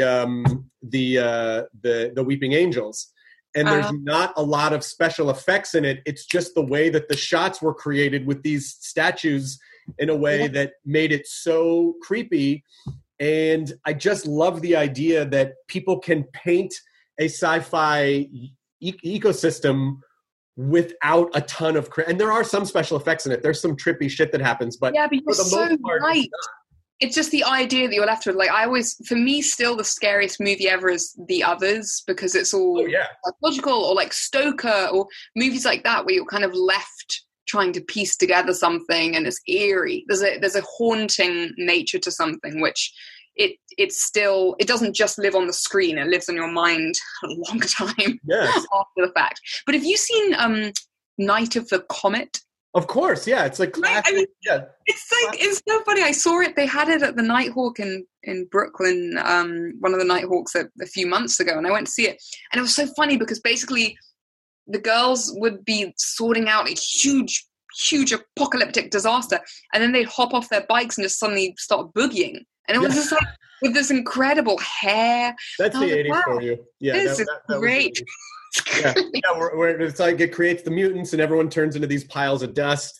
Weeping Angels. And there's not a lot of special effects in it. It's just the way that the shots were created with these statues in a way that made it so creepy. And I just love the idea that people can paint a sci-fi ecosystem without a ton of and there are some special effects in it. There's some trippy shit that happens, but you're for the so most part, right. It's just the idea that you're left with. Like, for me, still the scariest movie ever is The Others, because it's all psychological, or like Stoker, or movies like that where you're kind of left trying to piece together something, and it's eerie. There's a haunting nature to something, which it doesn't just live on the screen; it lives on your mind a long time after the fact. But have you seen Night of the Comet? Of course, yeah. It's like classic. I mean, it's so funny. I saw it. They had it at the Nighthawk in Brooklyn, one of the Nighthawks a few months ago, and I went to see it. And it was so funny because basically the girls would be sorting out a huge, huge apocalyptic disaster, and then they'd hop off their bikes and just suddenly start boogieing. And it was just like with this incredible hair. That's the 80s for you. Yeah, this is great. Where it's like it creates the mutants and everyone turns into these piles of dust.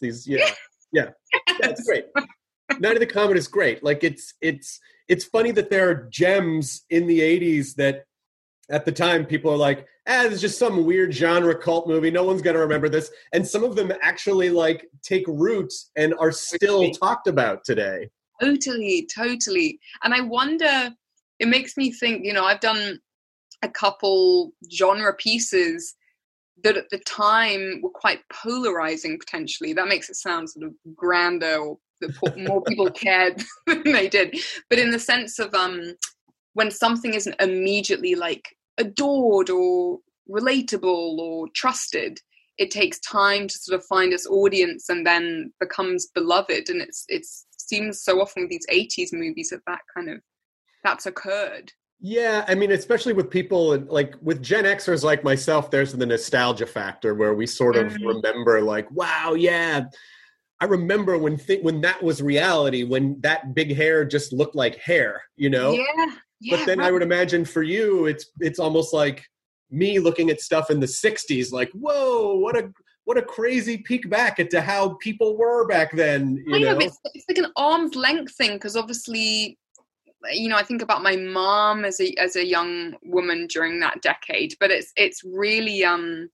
That's great. Night of the Comet is great. Like it's funny that there are gems in the 80s that at the time people are like, this is just some weird genre cult movie. No one's going to remember this. And some of them actually like take roots and are still talked about today. Totally. And I wonder, it makes me think, I've done a couple genre pieces that at the time were quite polarizing potentially. That makes it sound sort of grander, or more people cared than they did. But in the sense of when something isn't immediately like adored or relatable or trusted, it takes time to sort of find its audience and then becomes beloved. And it seems so often with these 80s movies that's occurred. Yeah, I mean, especially with people like with Gen Xers like myself, there's the nostalgia factor where we sort of remember like, wow, yeah, I remember when that was reality, when that big hair just looked like hair, Yeah. But then I would imagine for you, it's almost like me looking at stuff in the 60s, like, whoa, what a crazy peek back into how people were back then. You know? It's like an arm's length thing, because obviously, I think about my mom as a young woman during that decade, but it's really it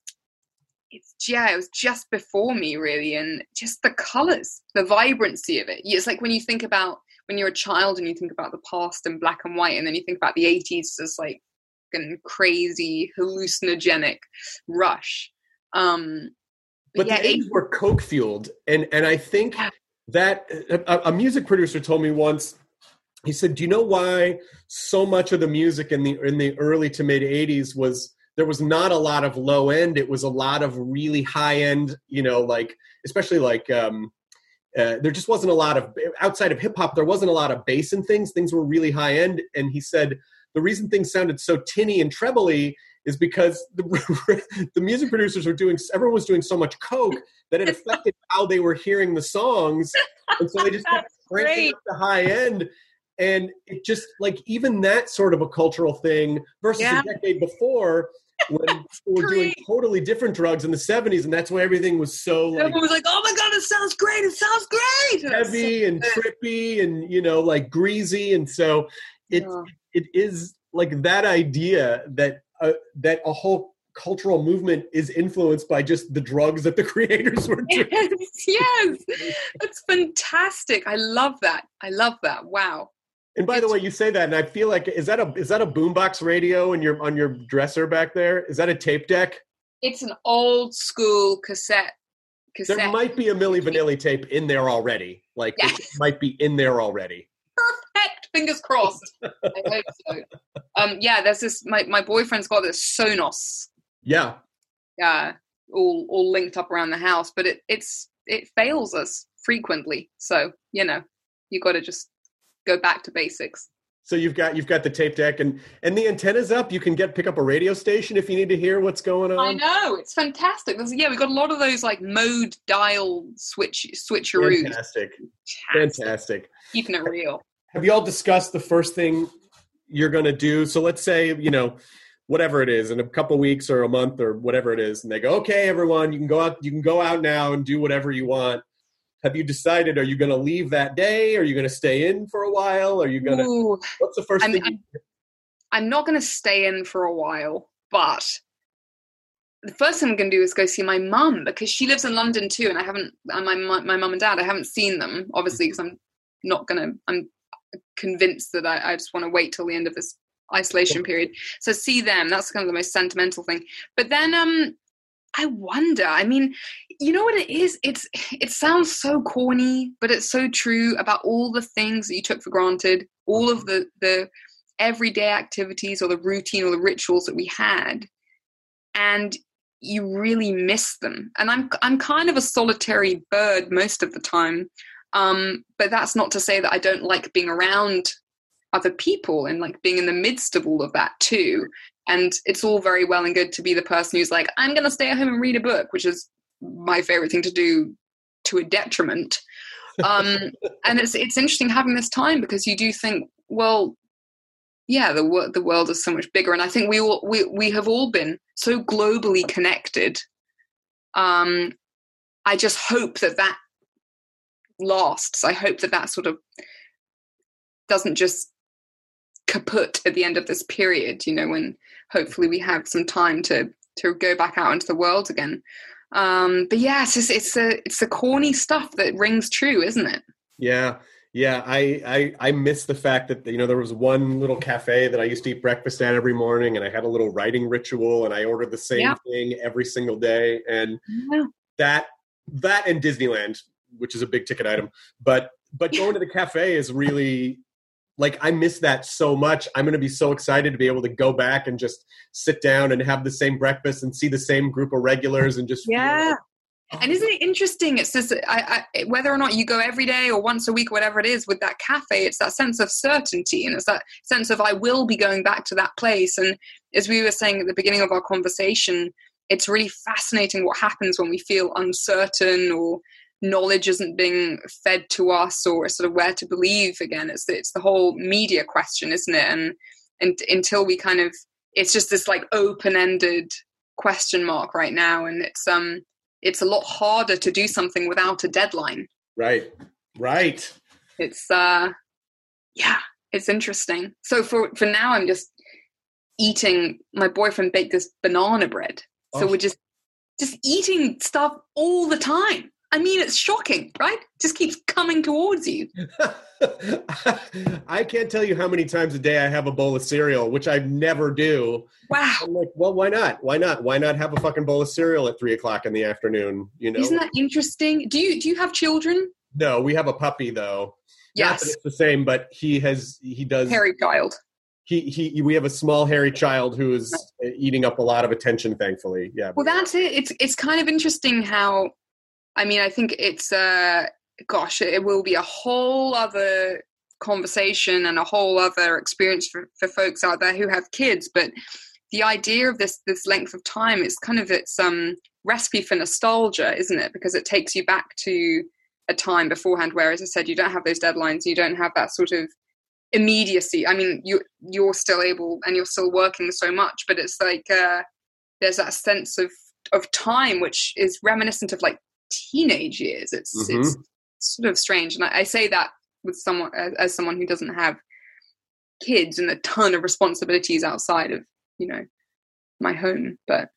was just before me really, and just the colors, the vibrancy of it. It's like when you think about when you're a child and you think about the past in black and white, and then you think about the 80s as like a crazy hallucinogenic rush. But the 80s were coke fueled, and I think that a music producer told me once. He said, "Do you know why so much of the music in the early to mid 80s was there was not a lot of low end? It was a lot of really high end, like especially like there just wasn't a lot of outside of hip hop. There wasn't a lot of bass and things. Things were really high end." And he said the reason things sounded so tinny and trebly is because the music producers everyone was doing so much coke that it affected how they were hearing the songs, and so they just kept cranking up the high end. And it just like even that sort of a cultural thing versus a decade before when people were doing totally different drugs in the 70s, and that's why everything was so like everyone was like, "Oh my god, it sounds great!" Heavy and trippy and like greasy, and so it is like that idea that a whole cultural movement is influenced by just the drugs that the creators were doing. Yes. That's fantastic. I love that. Wow. And by the way, you say that, and I feel like is that a boombox radio on your dresser back there? Is that a tape deck? It's an old school cassette. There might be a Milli Vanilli tape in there already. Like yes. It might be in there already. Perfect. Fingers crossed. I hope so. Yeah, there's this. My boyfriend's got this Sonos. Yeah. Yeah. All linked up around the house, but it fails us frequently. So you got to just go back to basics. So you've got the tape deck and the antenna's up. You can pick up a radio station if you need to hear what's going on. I know, it's fantastic. We got a lot of those like mode dial switcheroos. Fantastic. Keeping it real. Have you all discussed the first thing you're going to do? So let's say, whatever it is, in a couple weeks or a month or whatever it is, and they go, okay, everyone, you can go out now and do whatever you want. Have you decided, are you going to leave that day? Are you going to stay in for a while? Are you going to, what's the first thing? I'm not going to stay in for a while, but the first thing I'm going to do is go see my mum because she lives in London too. And my mum and dad, I haven't seen them obviously because I'm convinced that I just want to wait till the end of this isolation period. So see them, that's kind of the most sentimental thing. But then, I wonder, you know what it is? It sounds so corny, but it's so true about all the things that you took for granted, all of the everyday activities or the routine or the rituals that we had, and you really miss them. And I'm kind of a solitary bird most of the time, but that's not to say that I don't like being around other people and like being in the midst of all of that too. And it's all very well and good to be the person who's like, I'm going to stay at home and read a book, which is my favorite thing to do to a detriment. And it's interesting having this time because you do think, well, yeah, the world is so much bigger. And I think we have all been so globally connected. I just hope that lasts. I hope that sort of doesn't just kaput at the end of this period, when hopefully we have some time to go back out into the world again. But yes, it's the corny stuff that rings true, isn't it? Yeah. I miss the fact that, there was one little cafe that I used to eat breakfast at every morning, and I had a little writing ritual, and I ordered the same thing every single day. And that and Disneyland, which is a big ticket item, but going to the cafe is really, like, I miss that so much. I'm going to be so excited to be able to go back and just sit down and have the same breakfast and see the same group of regulars and just feel And isn't it interesting? It's just whether or not you go every day or once a week, or whatever it is, with that cafe, it's that sense of certainty, and it's that sense of I will be going back to that place. And as we were saying at the beginning of our conversation, it's really fascinating what happens when we feel uncertain or knowledge isn't being fed to us, or sort of where to believe again. It's the whole media question, isn't it? And until we kind of, it's just this like open-ended question mark right now, and it's a lot harder to do something without a deadline. Right. It's it's interesting. So for now, I'm just eating. My boyfriend baked this banana bread, so we're just eating stuff all the time. I mean, it's shocking, right? Just keeps coming towards you. I can't tell you how many times a day I have a bowl of cereal, which I never do. Wow. I'm like, well, why not? Why not have a fucking bowl of cereal at 3:00 in the afternoon? Isn't that interesting? Do you have children? No, we have a puppy though. Yes. Not that it's the same, but he does. Hairy child. We have a small hairy child who is eating up a lot of attention, thankfully. Yeah. Well, that's it. It's kind of interesting how, I mean, I think it's, it will be a whole other conversation and a whole other experience for folks out there who have kids. But the idea of this length of time is kind of its recipe for nostalgia, isn't it? Because it takes you back to a time beforehand where, as I said, you don't have those deadlines, you don't have that sort of immediacy. I mean, you're still able and you're still working so much, but it's like there's that sense of time which is reminiscent of like teenage years. It's sort of strange, and I say that with someone who doesn't have kids and a ton of responsibilities outside of my home. But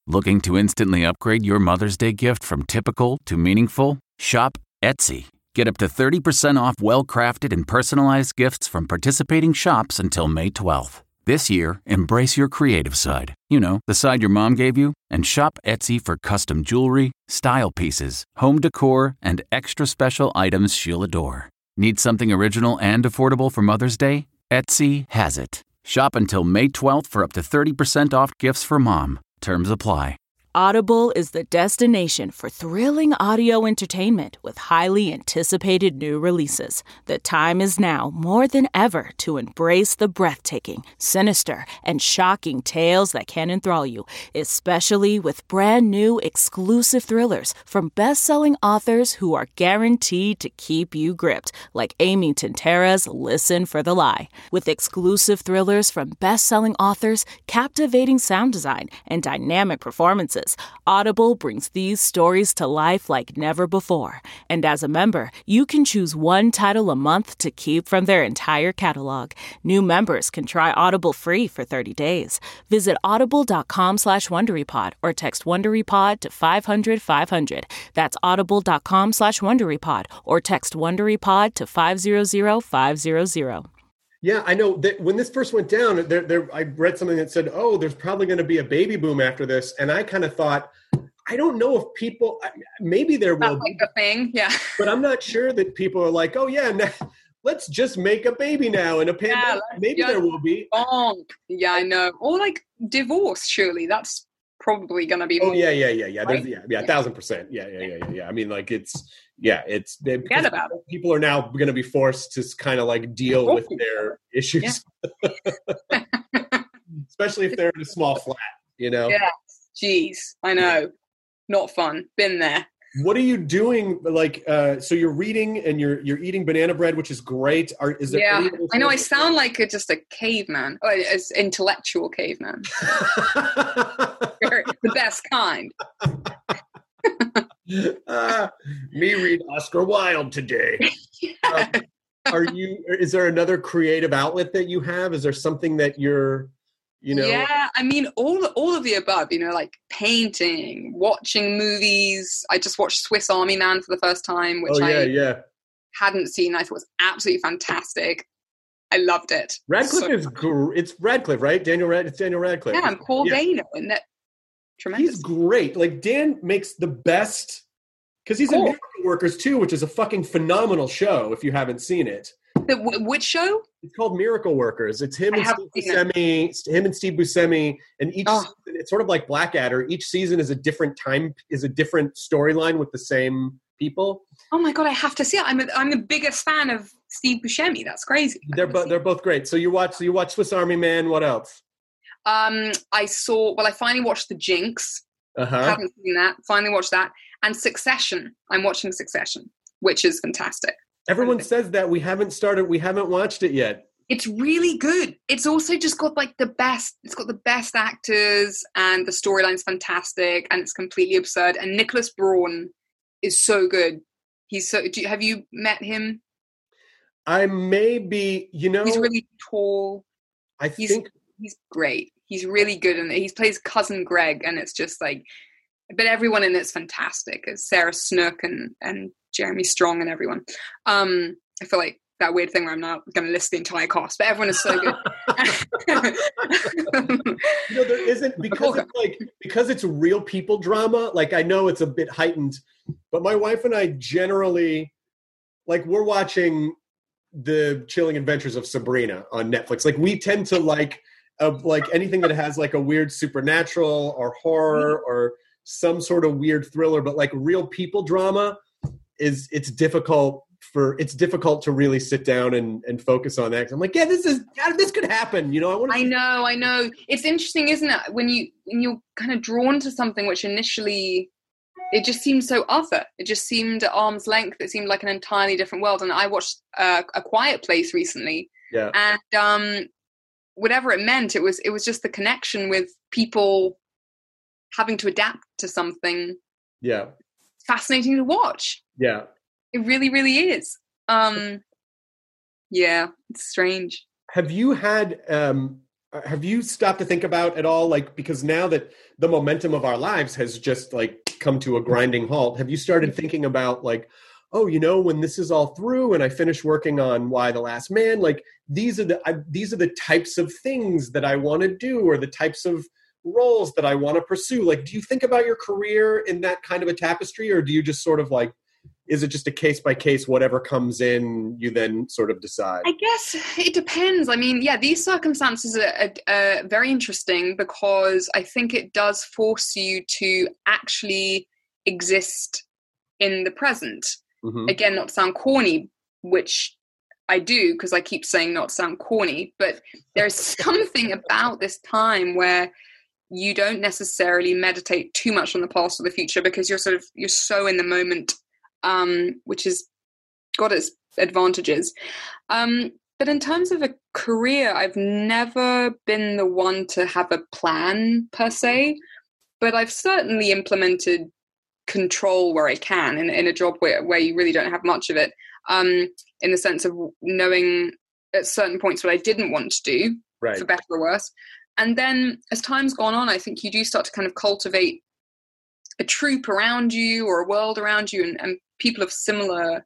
Looking to instantly upgrade your Mother's Day gift from typical to meaningful? Shop Etsy. Get up to 30% off well-crafted and personalized gifts from participating shops until May 12th. This year, embrace your creative side. You know, the side your mom gave you. And shop Etsy for custom jewelry, style pieces, home decor, and extra special items she'll adore. Need something original and affordable for Mother's Day? Etsy has it. Shop until May 12th for up to 30% off gifts for mom. Terms apply. Audible is the destination for thrilling audio entertainment with highly anticipated new releases. The time is now more than ever to embrace the breathtaking, sinister, and shocking tales that can enthrall you, especially with brand new exclusive thrillers from best-selling authors who are guaranteed to keep you gripped, like Amy Tintera's Listen for the Lie. With exclusive thrillers from best-selling authors, captivating sound design, and dynamic performances, Audible brings these stories to life like never before. And as a member, you can choose one title a month to keep from their entire catalog. New members can try Audible free for 30 days. Visit audible.com/WonderyPod or text WonderyPod to 500-500. That's audible.com/WonderyPod or text WonderyPod to 500-500. Yeah, I know that when this first went down, I read something that said, oh, there's probably going to be a baby boom after this. And I kind of thought, I don't know if people, maybe there will be a thing, yeah. But I'm not sure that people are like, oh, yeah, let's just make a baby now in a pandemic. Maybe there will be. Yeah, I know. Or like divorce, surely. That's probably going to be more. Oh, yeah. Right? Yeah, 1,000%. Yeah. I mean, like Forget about it. People are now going to be forced to kind of like deal with their issues, especially if they're in a small flat, you know? Yeah, jeez, I know. Not fun. Been there. What are you doing? Like, so you're reading and you're eating banana bread, which is great. Is there I know I sound like just a caveman. Oh, it's intellectual caveman. The best kind. Me read Oscar Wilde today. Is there another creative outlet that you have? Is there something that you're, Yeah, I mean, all of the above, like painting, watching movies. I just watched Swiss Army Man for the first time, which I hadn't seen. I thought was absolutely fantastic. I loved it. Radcliffe it's Radcliffe, right? It's Daniel Radcliffe. Yeah, and Paul Dano, and that tremendous. He's great. Like Dan makes the best, because he's in Miracle Workers too, which is a fucking phenomenal show. If you haven't seen it, which show? It's called Miracle Workers. It's him and Steve Buscemi, and each season, it's sort of like Blackadder. Each season is a different storyline with the same people. Oh my god, I have to see it. I'm the biggest fan of Steve Buscemi. That's crazy. They're both great. So you watch Swiss Army Man. What else? I finally watched The Jinx. Haven't seen that. Finally watched that. And Succession. I'm watching Succession, which is fantastic. Everyone says that. We haven't watched it yet. It's really good. It's also just got like the best. It's got the best actors, and the storyline's fantastic, and it's completely absurd. And Nicholas Braun is so good. Have you met him? I may be. He's really tall. He's great. He's really good, and he plays cousin Greg, and it's just like. But everyone in it's fantastic. It's Sarah Snook and Jeremy Strong and everyone. I feel like that weird thing where I'm not going to list the entire cast, but everyone is so good. There isn't, because it's real people drama. Like, I know it's a bit heightened, but my wife and I generally, like, we're watching the Chilling Adventures of Sabrina on Netflix. Like, we tend to like anything that has like a weird supernatural or horror or some sort of weird thriller, but like real people drama it's difficult to really sit down and focus on that. I'm like, this could happen. I know. It's interesting, isn't it? When you're kind of drawn to something which initially it just seemed so other. It just seemed at arm's length. It seemed like an entirely different world. And I watched A Quiet Place recently. Yeah. And whatever it meant, it was just the connection with people having to adapt to something. Yeah. It's fascinating to watch. Yeah. It really, really is. Yeah, it's strange. Have you had have you stopped to think about at all, like, because now that the momentum of our lives has just like come to a grinding halt, have you started thinking about like, oh, you know, when this is all through and I finish working on Why the Last Man, like these are the types of things that I want to do, or the types of roles that I want to pursue? Like, do you think about your career in that kind of a tapestry, or do you just sort of like, is it just a case by case, whatever comes in, you then sort of decide? I guess it depends. I mean, yeah, these circumstances are very interesting because I think it does force you to actually exist in the present. Mm-hmm. Again, not to sound corny, which I do because I keep saying not to sound corny, but there's something about this time where you don't necessarily meditate too much on the past or the future because you're so in the moment. Which has got its advantages. But in terms of a career, I've never been the one to have a plan per se, but I've certainly implemented control where I can in a job where you really don't have much of it, in the sense of knowing at certain points what I didn't want to do, right, for better or worse. And then as time's gone on, I think you do start to kind of cultivate a troop around you or a world around you, and people of similar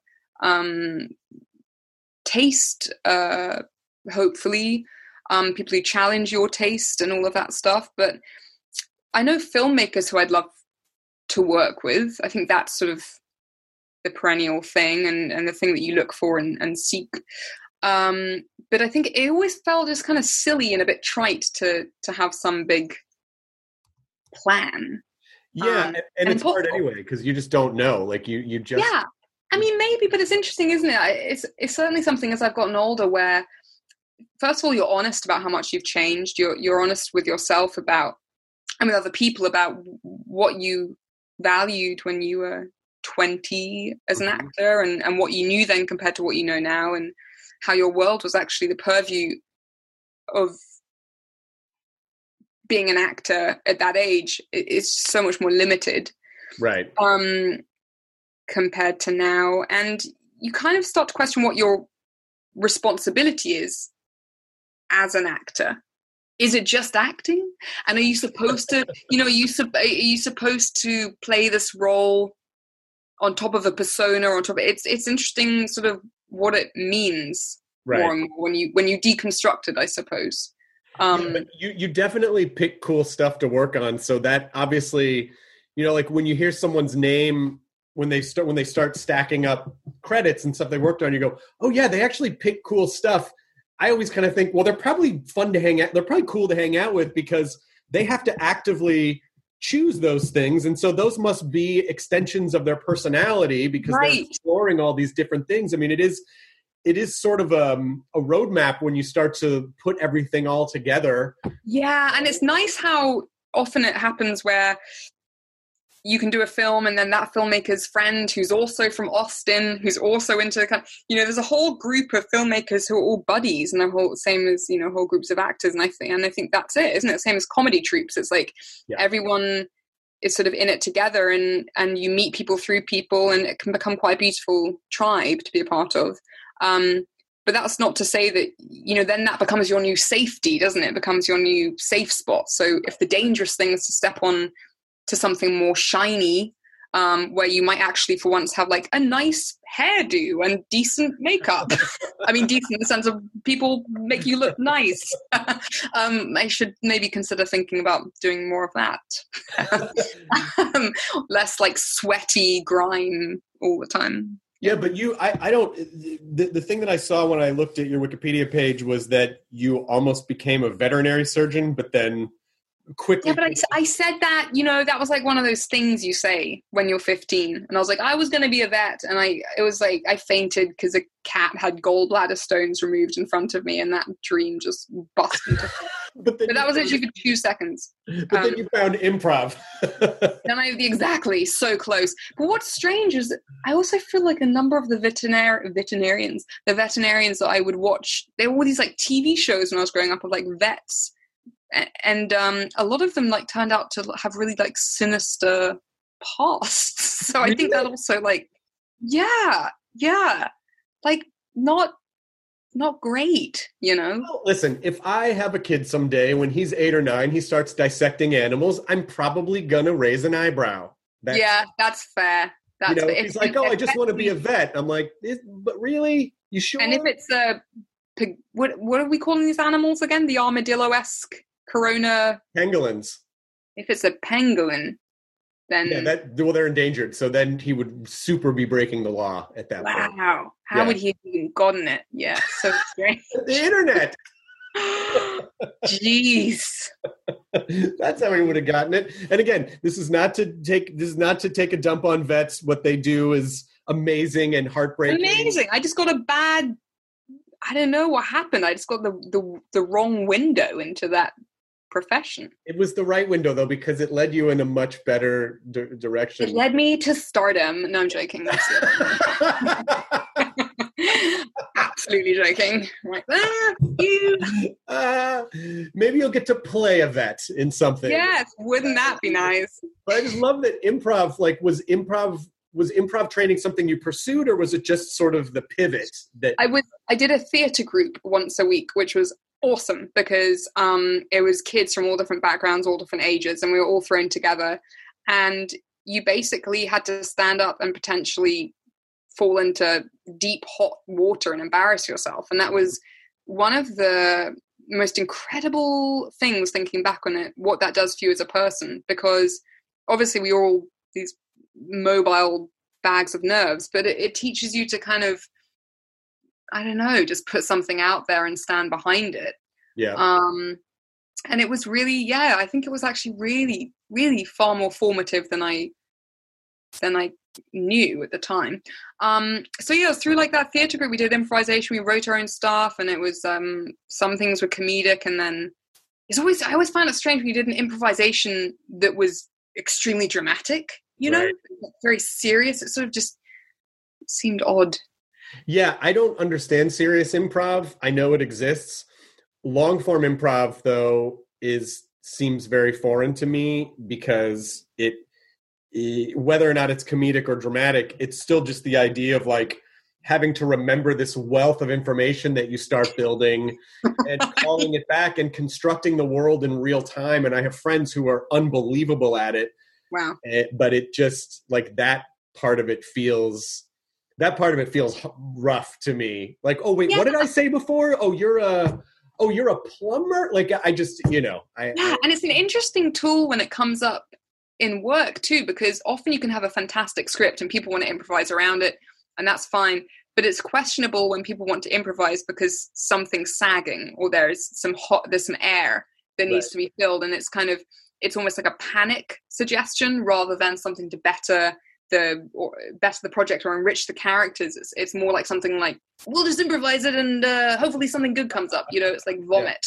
taste, hopefully, people who challenge your taste and all of that stuff. But I know filmmakers who I'd love to work with. I think that's sort of the perennial thing and the thing that you look for and seek. But I think it always felt just kind of silly and a bit trite to have some big plan. Yeah, and it's hard anyway because you just don't know. Like you just I mean, maybe, but it's interesting, isn't it? It's certainly something as I've gotten older where, first of all, you're honest about how much you've changed. You're honest with yourself about, and with other people about what you valued when you were 20 as an actor, and what you knew then compared to what you know now, and how your world was actually the purview of being an actor at that age is so much more limited, right? Compared to now, and you kind of start to question what your responsibility is as an actor. Is it just acting? And are you supposed to, are you supposed to play this role on top of a persona, or on top of it's interesting, sort of what it means, right, more and more when you deconstruct it, I suppose. But you definitely pick cool stuff to work on. So that obviously, like when you hear someone's name, when they start stacking up credits and stuff they worked on, you go, oh yeah, they actually pick cool stuff. I always kind of think, well, they're probably fun to hang out. They're probably cool to hang out with because they have to actively choose those things. And so those must be extensions of their personality because they're exploring all these different things. I mean, it is sort of a roadmap when you start to put everything all together. Yeah, and it's nice how often it happens where you can do a film and then that filmmaker's friend who's also from Austin, who's also into the kind, there's a whole group of filmmakers who are all buddies, and they're whole same as whole groups of actors, and I think that's it, isn't it? Same as comedy troupes. It's like everyone is sort of in it together, and you meet people through people, and it can become quite a beautiful tribe to be a part of. But that's not to say that, then that becomes your new safety, doesn't it? It becomes your new safe spot. So if the dangerous thing is to step on to something more shiny, where you might actually for once have like a nice hairdo and decent makeup. I mean, decent in the sense of people make you look nice. I should maybe consider thinking about doing more of that. Less like sweaty grime all the time. Yeah, but I don't, the thing that I saw when I looked at your Wikipedia page was that you almost became a veterinary surgeon, but then quickly. Yeah, but I said that, that was like one of those things you say when you're 15. And I was like, I was going to be a vet. And it was like, I fainted because a cat had gallbladder stones removed in front of me. And that dream just busted into but that was actually for 2 seconds. But then you found improv. Exactly, so close. But what's strange is I also feel like a number of the veterinarians that I would watch, there were all these like TV shows when I was growing up of like vets. And a lot of them like turned out to have really like sinister pasts. So I think that also like, yeah, like not not great, you know? Well, listen, if I have a kid someday, when he's 8 or 9, he starts dissecting animals, I'm probably going to raise an eyebrow. That's fair. That's fair. He's like, I just want to be a vet. I'm like, but really? You sure? And if it's what are we calling these animals again? The armadillo-esque corona? Pangolins. If it's a pangolin, then... Yeah, they're endangered. So then he would super be breaking the law at that point. Wow. How would he have even gotten it? Yeah, so strange. The internet. Jeez. That's how he would have gotten it. And again, this is not to take a dump on vets. What they do is amazing and heartbreaking. Amazing. I just got I don't know what happened. I just got the wrong window into that profession. It was the right window, though, because it led you in a much better direction. It led me to stardom. No, I'm joking. That's it. Absolutely joking. Like, you. Maybe you'll get to play a vet in something. Yes, wouldn't that be nice? But I just love that improv. Like, was improv training something you pursued, or was it just sort of the pivot that I did a theater group once a week, which was awesome because it was kids from all different backgrounds, all different ages, and we were all thrown together, and you basically had to stand up and potentially fall into deep hot water and embarrass yourself. And that was one of the most incredible things, thinking back on it, what that does for you as a person, because obviously we are all these mobile bags of nerves, but it teaches you to kind of, I don't know, just put something out there and stand behind it. Yeah. And it was really, I think it was actually really, really far more formative than I knew at the time. So through like that theater group, we did improvisation, we wrote our own stuff, and it was some things were comedic, and then I always found it strange when you did an improvisation that was extremely dramatic, right. Very serious. It sort of just seemed odd. Yeah, I don't understand serious improv. I know it exists. Long form improv, though, seems very foreign to me because whether or not it's comedic or dramatic, it's still just the idea of like having to remember this wealth of information that you start building and calling it back and constructing the world in real time. And I have friends who are unbelievable at it. Wow. But it just like that part of it feels rough to me. Like, oh wait, what did I say before? Oh, you're a plumber? Like I just, and it's an interesting tool when it comes up in work too, because often you can have a fantastic script and people want to improvise around it, and that's fine. But it's questionable when people want to improvise because something's sagging or there's some air that needs to be filled, and it's almost like a panic suggestion rather than something to better the project or enrich the characters. It's more like something like, we'll just improvise it and hopefully something good comes up. It's like vomit.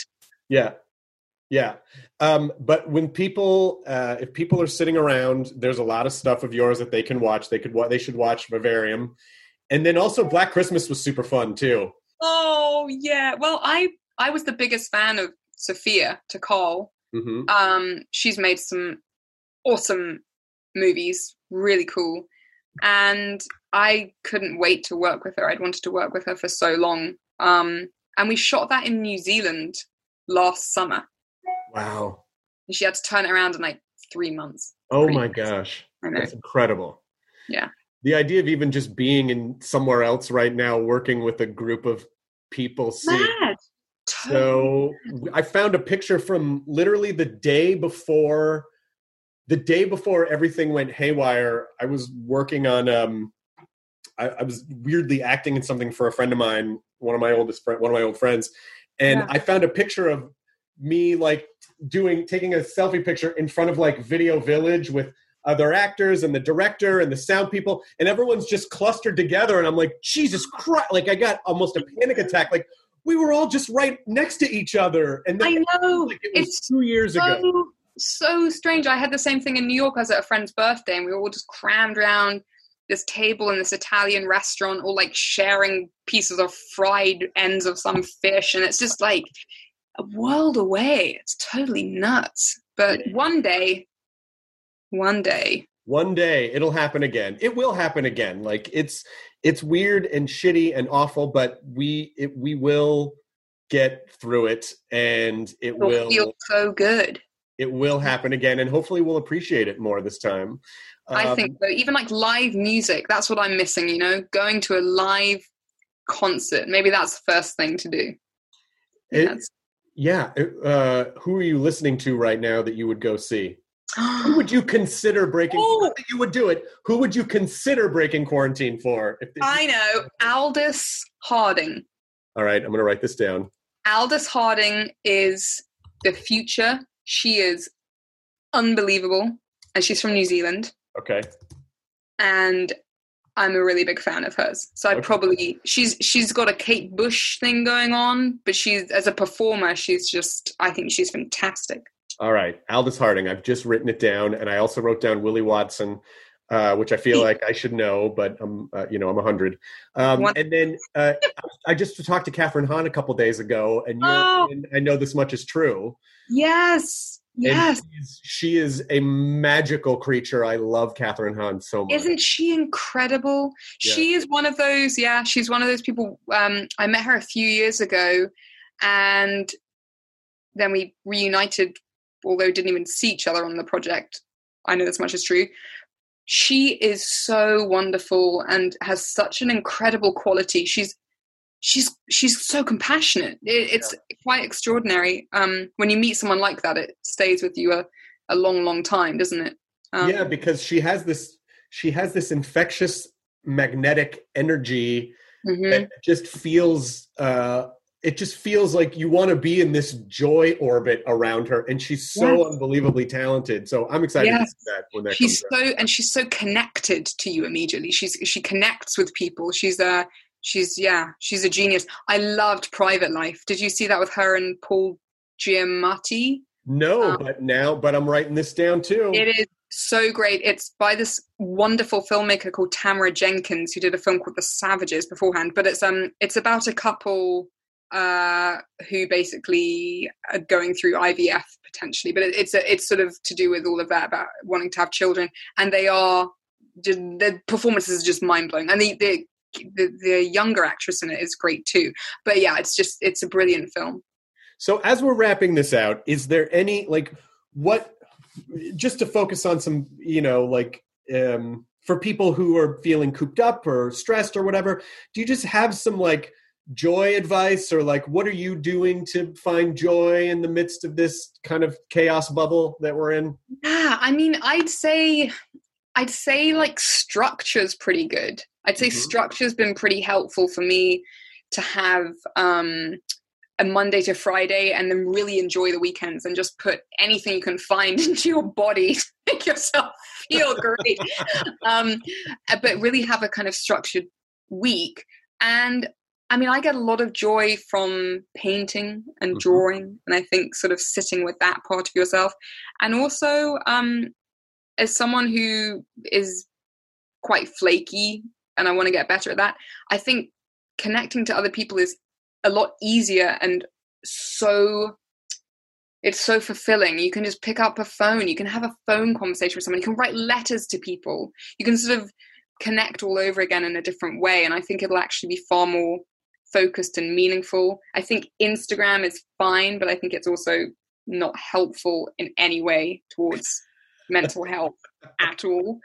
Yeah. But when if people are sitting around, there's a lot of stuff of yours that they can watch. They should watch Vivarium. And then also Black Christmas was super fun too. Oh yeah. Well, I was the biggest fan of Sophia Takal. Mm-hmm. She's made some awesome movies, really cool. And I couldn't wait to work with her. I'd wanted to work with her for so long. And we shot that in New Zealand last summer. Wow. And she had to turn it around in like 3 months. Oh my gosh. I know. That's incredible. Yeah. The idea of even just being in somewhere else right now, working with a group of people. Mad. So I found a picture from literally the day before everything went haywire. I was working on, I was weirdly acting in something for a friend of mine, one of my old friends. And I found a picture of me like taking a selfie picture in front of like Video Village with other actors and the director and the sound people, and everyone's just clustered together. And I'm like, Jesus Christ. Like I got almost a panic attack. Like we were all just right next to each other. And then, I know. Like, it was 2 years ago. So strange. I had the same thing in New York. I was at a friend's birthday and we were all just crammed around this table in this Italian restaurant, all like sharing pieces of fried ends of some fish. And it's just like a world away. It's totally nuts. But one day it'll happen again. It will happen again. Like it's It's weird and shitty and awful, but we will get through it, and it will feel so good. It will happen again, and hopefully we'll appreciate it more this time. I think so. Even like live music, that's what I'm missing, you know, going to a live concert. Maybe that's the first thing to do. Who are you listening to right now that you would go see? Who would you consider breaking? Not that you would do it. Who would you consider breaking quarantine for? I know, Aldous Harding. All right, I'm going to write this down. Aldous Harding is the future. She is unbelievable, and she's from New Zealand. Okay. And I'm a really big fan of hers. So I probably she's got a Kate Bush thing going on, but she's as a performer, I think she's fantastic. All right, Aldous Harding. I've just written it down, and I also wrote down Willie Watson, which I feel like I should know, but I'm 100. And then I just talked to Catherine Hahn a couple days ago, and I know this much is true. Yes. Yes. She is a magical creature. I love Catherine Hahn so much. Isn't she incredible? Yeah. She is one of those, she's one of those people. I met her a few years ago, and then we reunited, although didn't even see each other on the project. I know this much is true. She is so wonderful and has such an incredible quality. She's so compassionate. It's quite extraordinary. When you meet someone like that, it stays with you a long, long time, doesn't it? Because she has this infectious magnetic energy that just feels it just feels like you want to be in this joy orbit around her, and she's so unbelievably talented. So I'm excited to see that when that comes out. And she's so connected to you immediately. She connects with people. She's a genius. I loved Private Life. Did you see that with her and Paul Giamatti? No, but I'm writing this down too. It is so great. It's by this wonderful filmmaker called Tamara Jenkins, who did a film called The Savages beforehand. But it's about a couple who basically are going through IVF potentially. But it's sort of to do with all of that about wanting to have children, and their performances are just mind blowing, and the younger actress in it is great too. But it's a brilliant film. So as we're wrapping this out, is there any just to focus on some, for people who are feeling cooped up or stressed or whatever, do you just have some joy advice, or what are you doing to find joy in the midst of this kind of chaos bubble that we're in? Yeah, I mean, I'd say structure's pretty good. I'd say structure's been pretty helpful for me to have a Monday to Friday, and then really enjoy the weekends and just put anything you can find into your body to make yourself feel great. But really have a kind of structured week. And I mean, I get a lot of joy from painting and drawing, and I think sort of sitting with that part of yourself. And also, as someone who is quite flaky, and I want to get better at that, I think connecting to other people is a lot easier, and it's so fulfilling. You can just pick up a phone, you can have a phone conversation with someone, you can write letters to people, you can sort of connect all over again in a different way. And I think it'll actually be far more focused and meaningful. I think Instagram is fine, but I think it's also not helpful in any way towards mental health at all.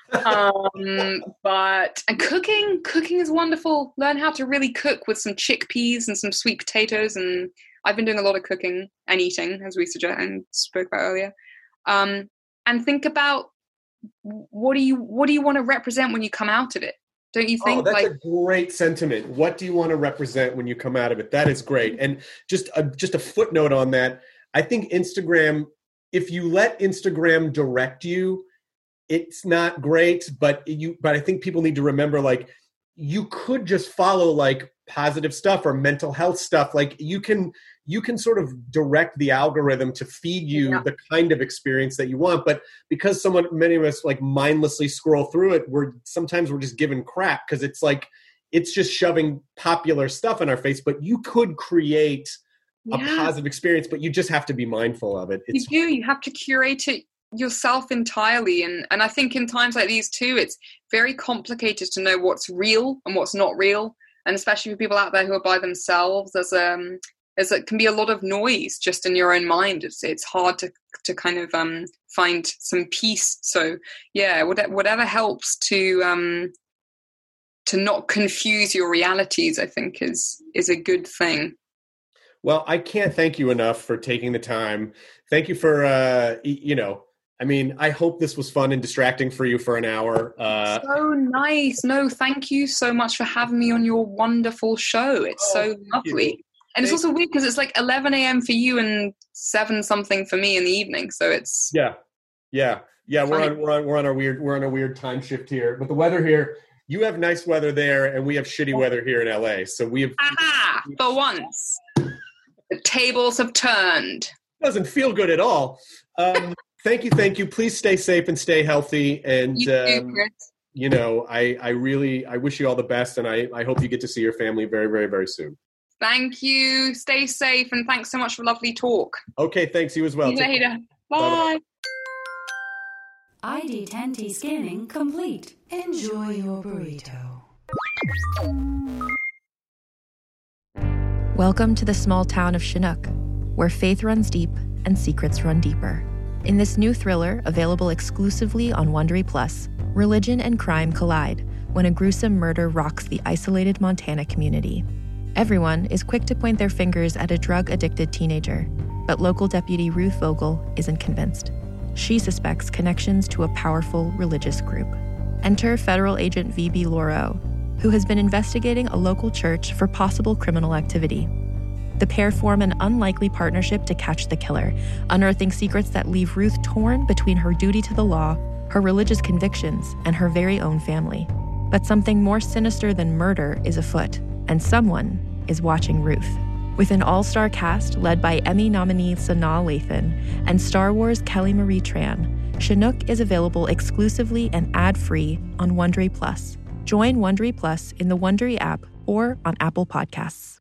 But cooking is wonderful. Learn how to really cook with some chickpeas and some sweet potatoes. And I've been doing a lot of cooking and eating, as we spoke about earlier. And think about what do you want to represent when you come out of it? Don't you think? Oh, that's a great sentiment. What do you want to represent when you come out of it? That is great. And just a footnote on that. I think Instagram, if you let Instagram direct you, it's not great, but I think people need to remember, you could just follow positive stuff or mental health stuff. You can sort of direct the algorithm to feed you the kind of experience that you want. But because many of us mindlessly scroll through it, we're just given crap, because it's just shoving popular stuff in our face. But you could create a positive experience, but you just have to be mindful of it. You have to curate it yourself entirely. And I think in times like these too, it's very complicated to know what's real and what's not real. And especially for people out there who are by themselves, it can be a lot of noise just in your own mind. It's hard to kind of find some peace. So yeah, whatever helps to not confuse your realities, I think is a good thing. Well, I can't thank you enough for taking the time. Thank you for, I hope this was fun and distracting for you for an hour. So nice. No, thank you so much for having me on your wonderful show. It's so lovely. And it's also weird because it's like 11 a.m. for you and 7 something for me in the evening. So it's yeah. We're on a weird time shift here. But the weather here, you have nice weather there, and we have shitty weather here in LA. So we have for once. The tables have turned. Doesn't feel good at all. Thank you. Please stay safe and stay healthy. And you too, Chris. I wish you all the best, and I hope you get to see your family very, very, very soon. Thank you. Stay safe, and thanks so much for lovely talk. Okay, thanks. You as well. See you later. Bye. ID10T scanning complete. Enjoy your burrito. Welcome to the small town of Chinook, where faith runs deep and secrets run deeper. In this new thriller, available exclusively on Wondery Plus, religion and crime collide when a gruesome murder rocks the isolated Montana community. Everyone is quick to point their fingers at a drug-addicted teenager, but local deputy Ruth Vogel isn't convinced. She suspects connections to a powerful religious group. Enter federal agent V.B. Lauro, who has been investigating a local church for possible criminal activity. The pair form an unlikely partnership to catch the killer, unearthing secrets that leave Ruth torn between her duty to the law, her religious convictions, and her very own family. But something more sinister than murder is afoot, and someone is watching Ruth. With an all-star cast led by Emmy nominee Sanaa Lathan and Star Wars Kelly Marie Tran, Chinook is available exclusively and ad-free on Wondery Plus. Join Wondery Plus in the Wondery app or on Apple Podcasts.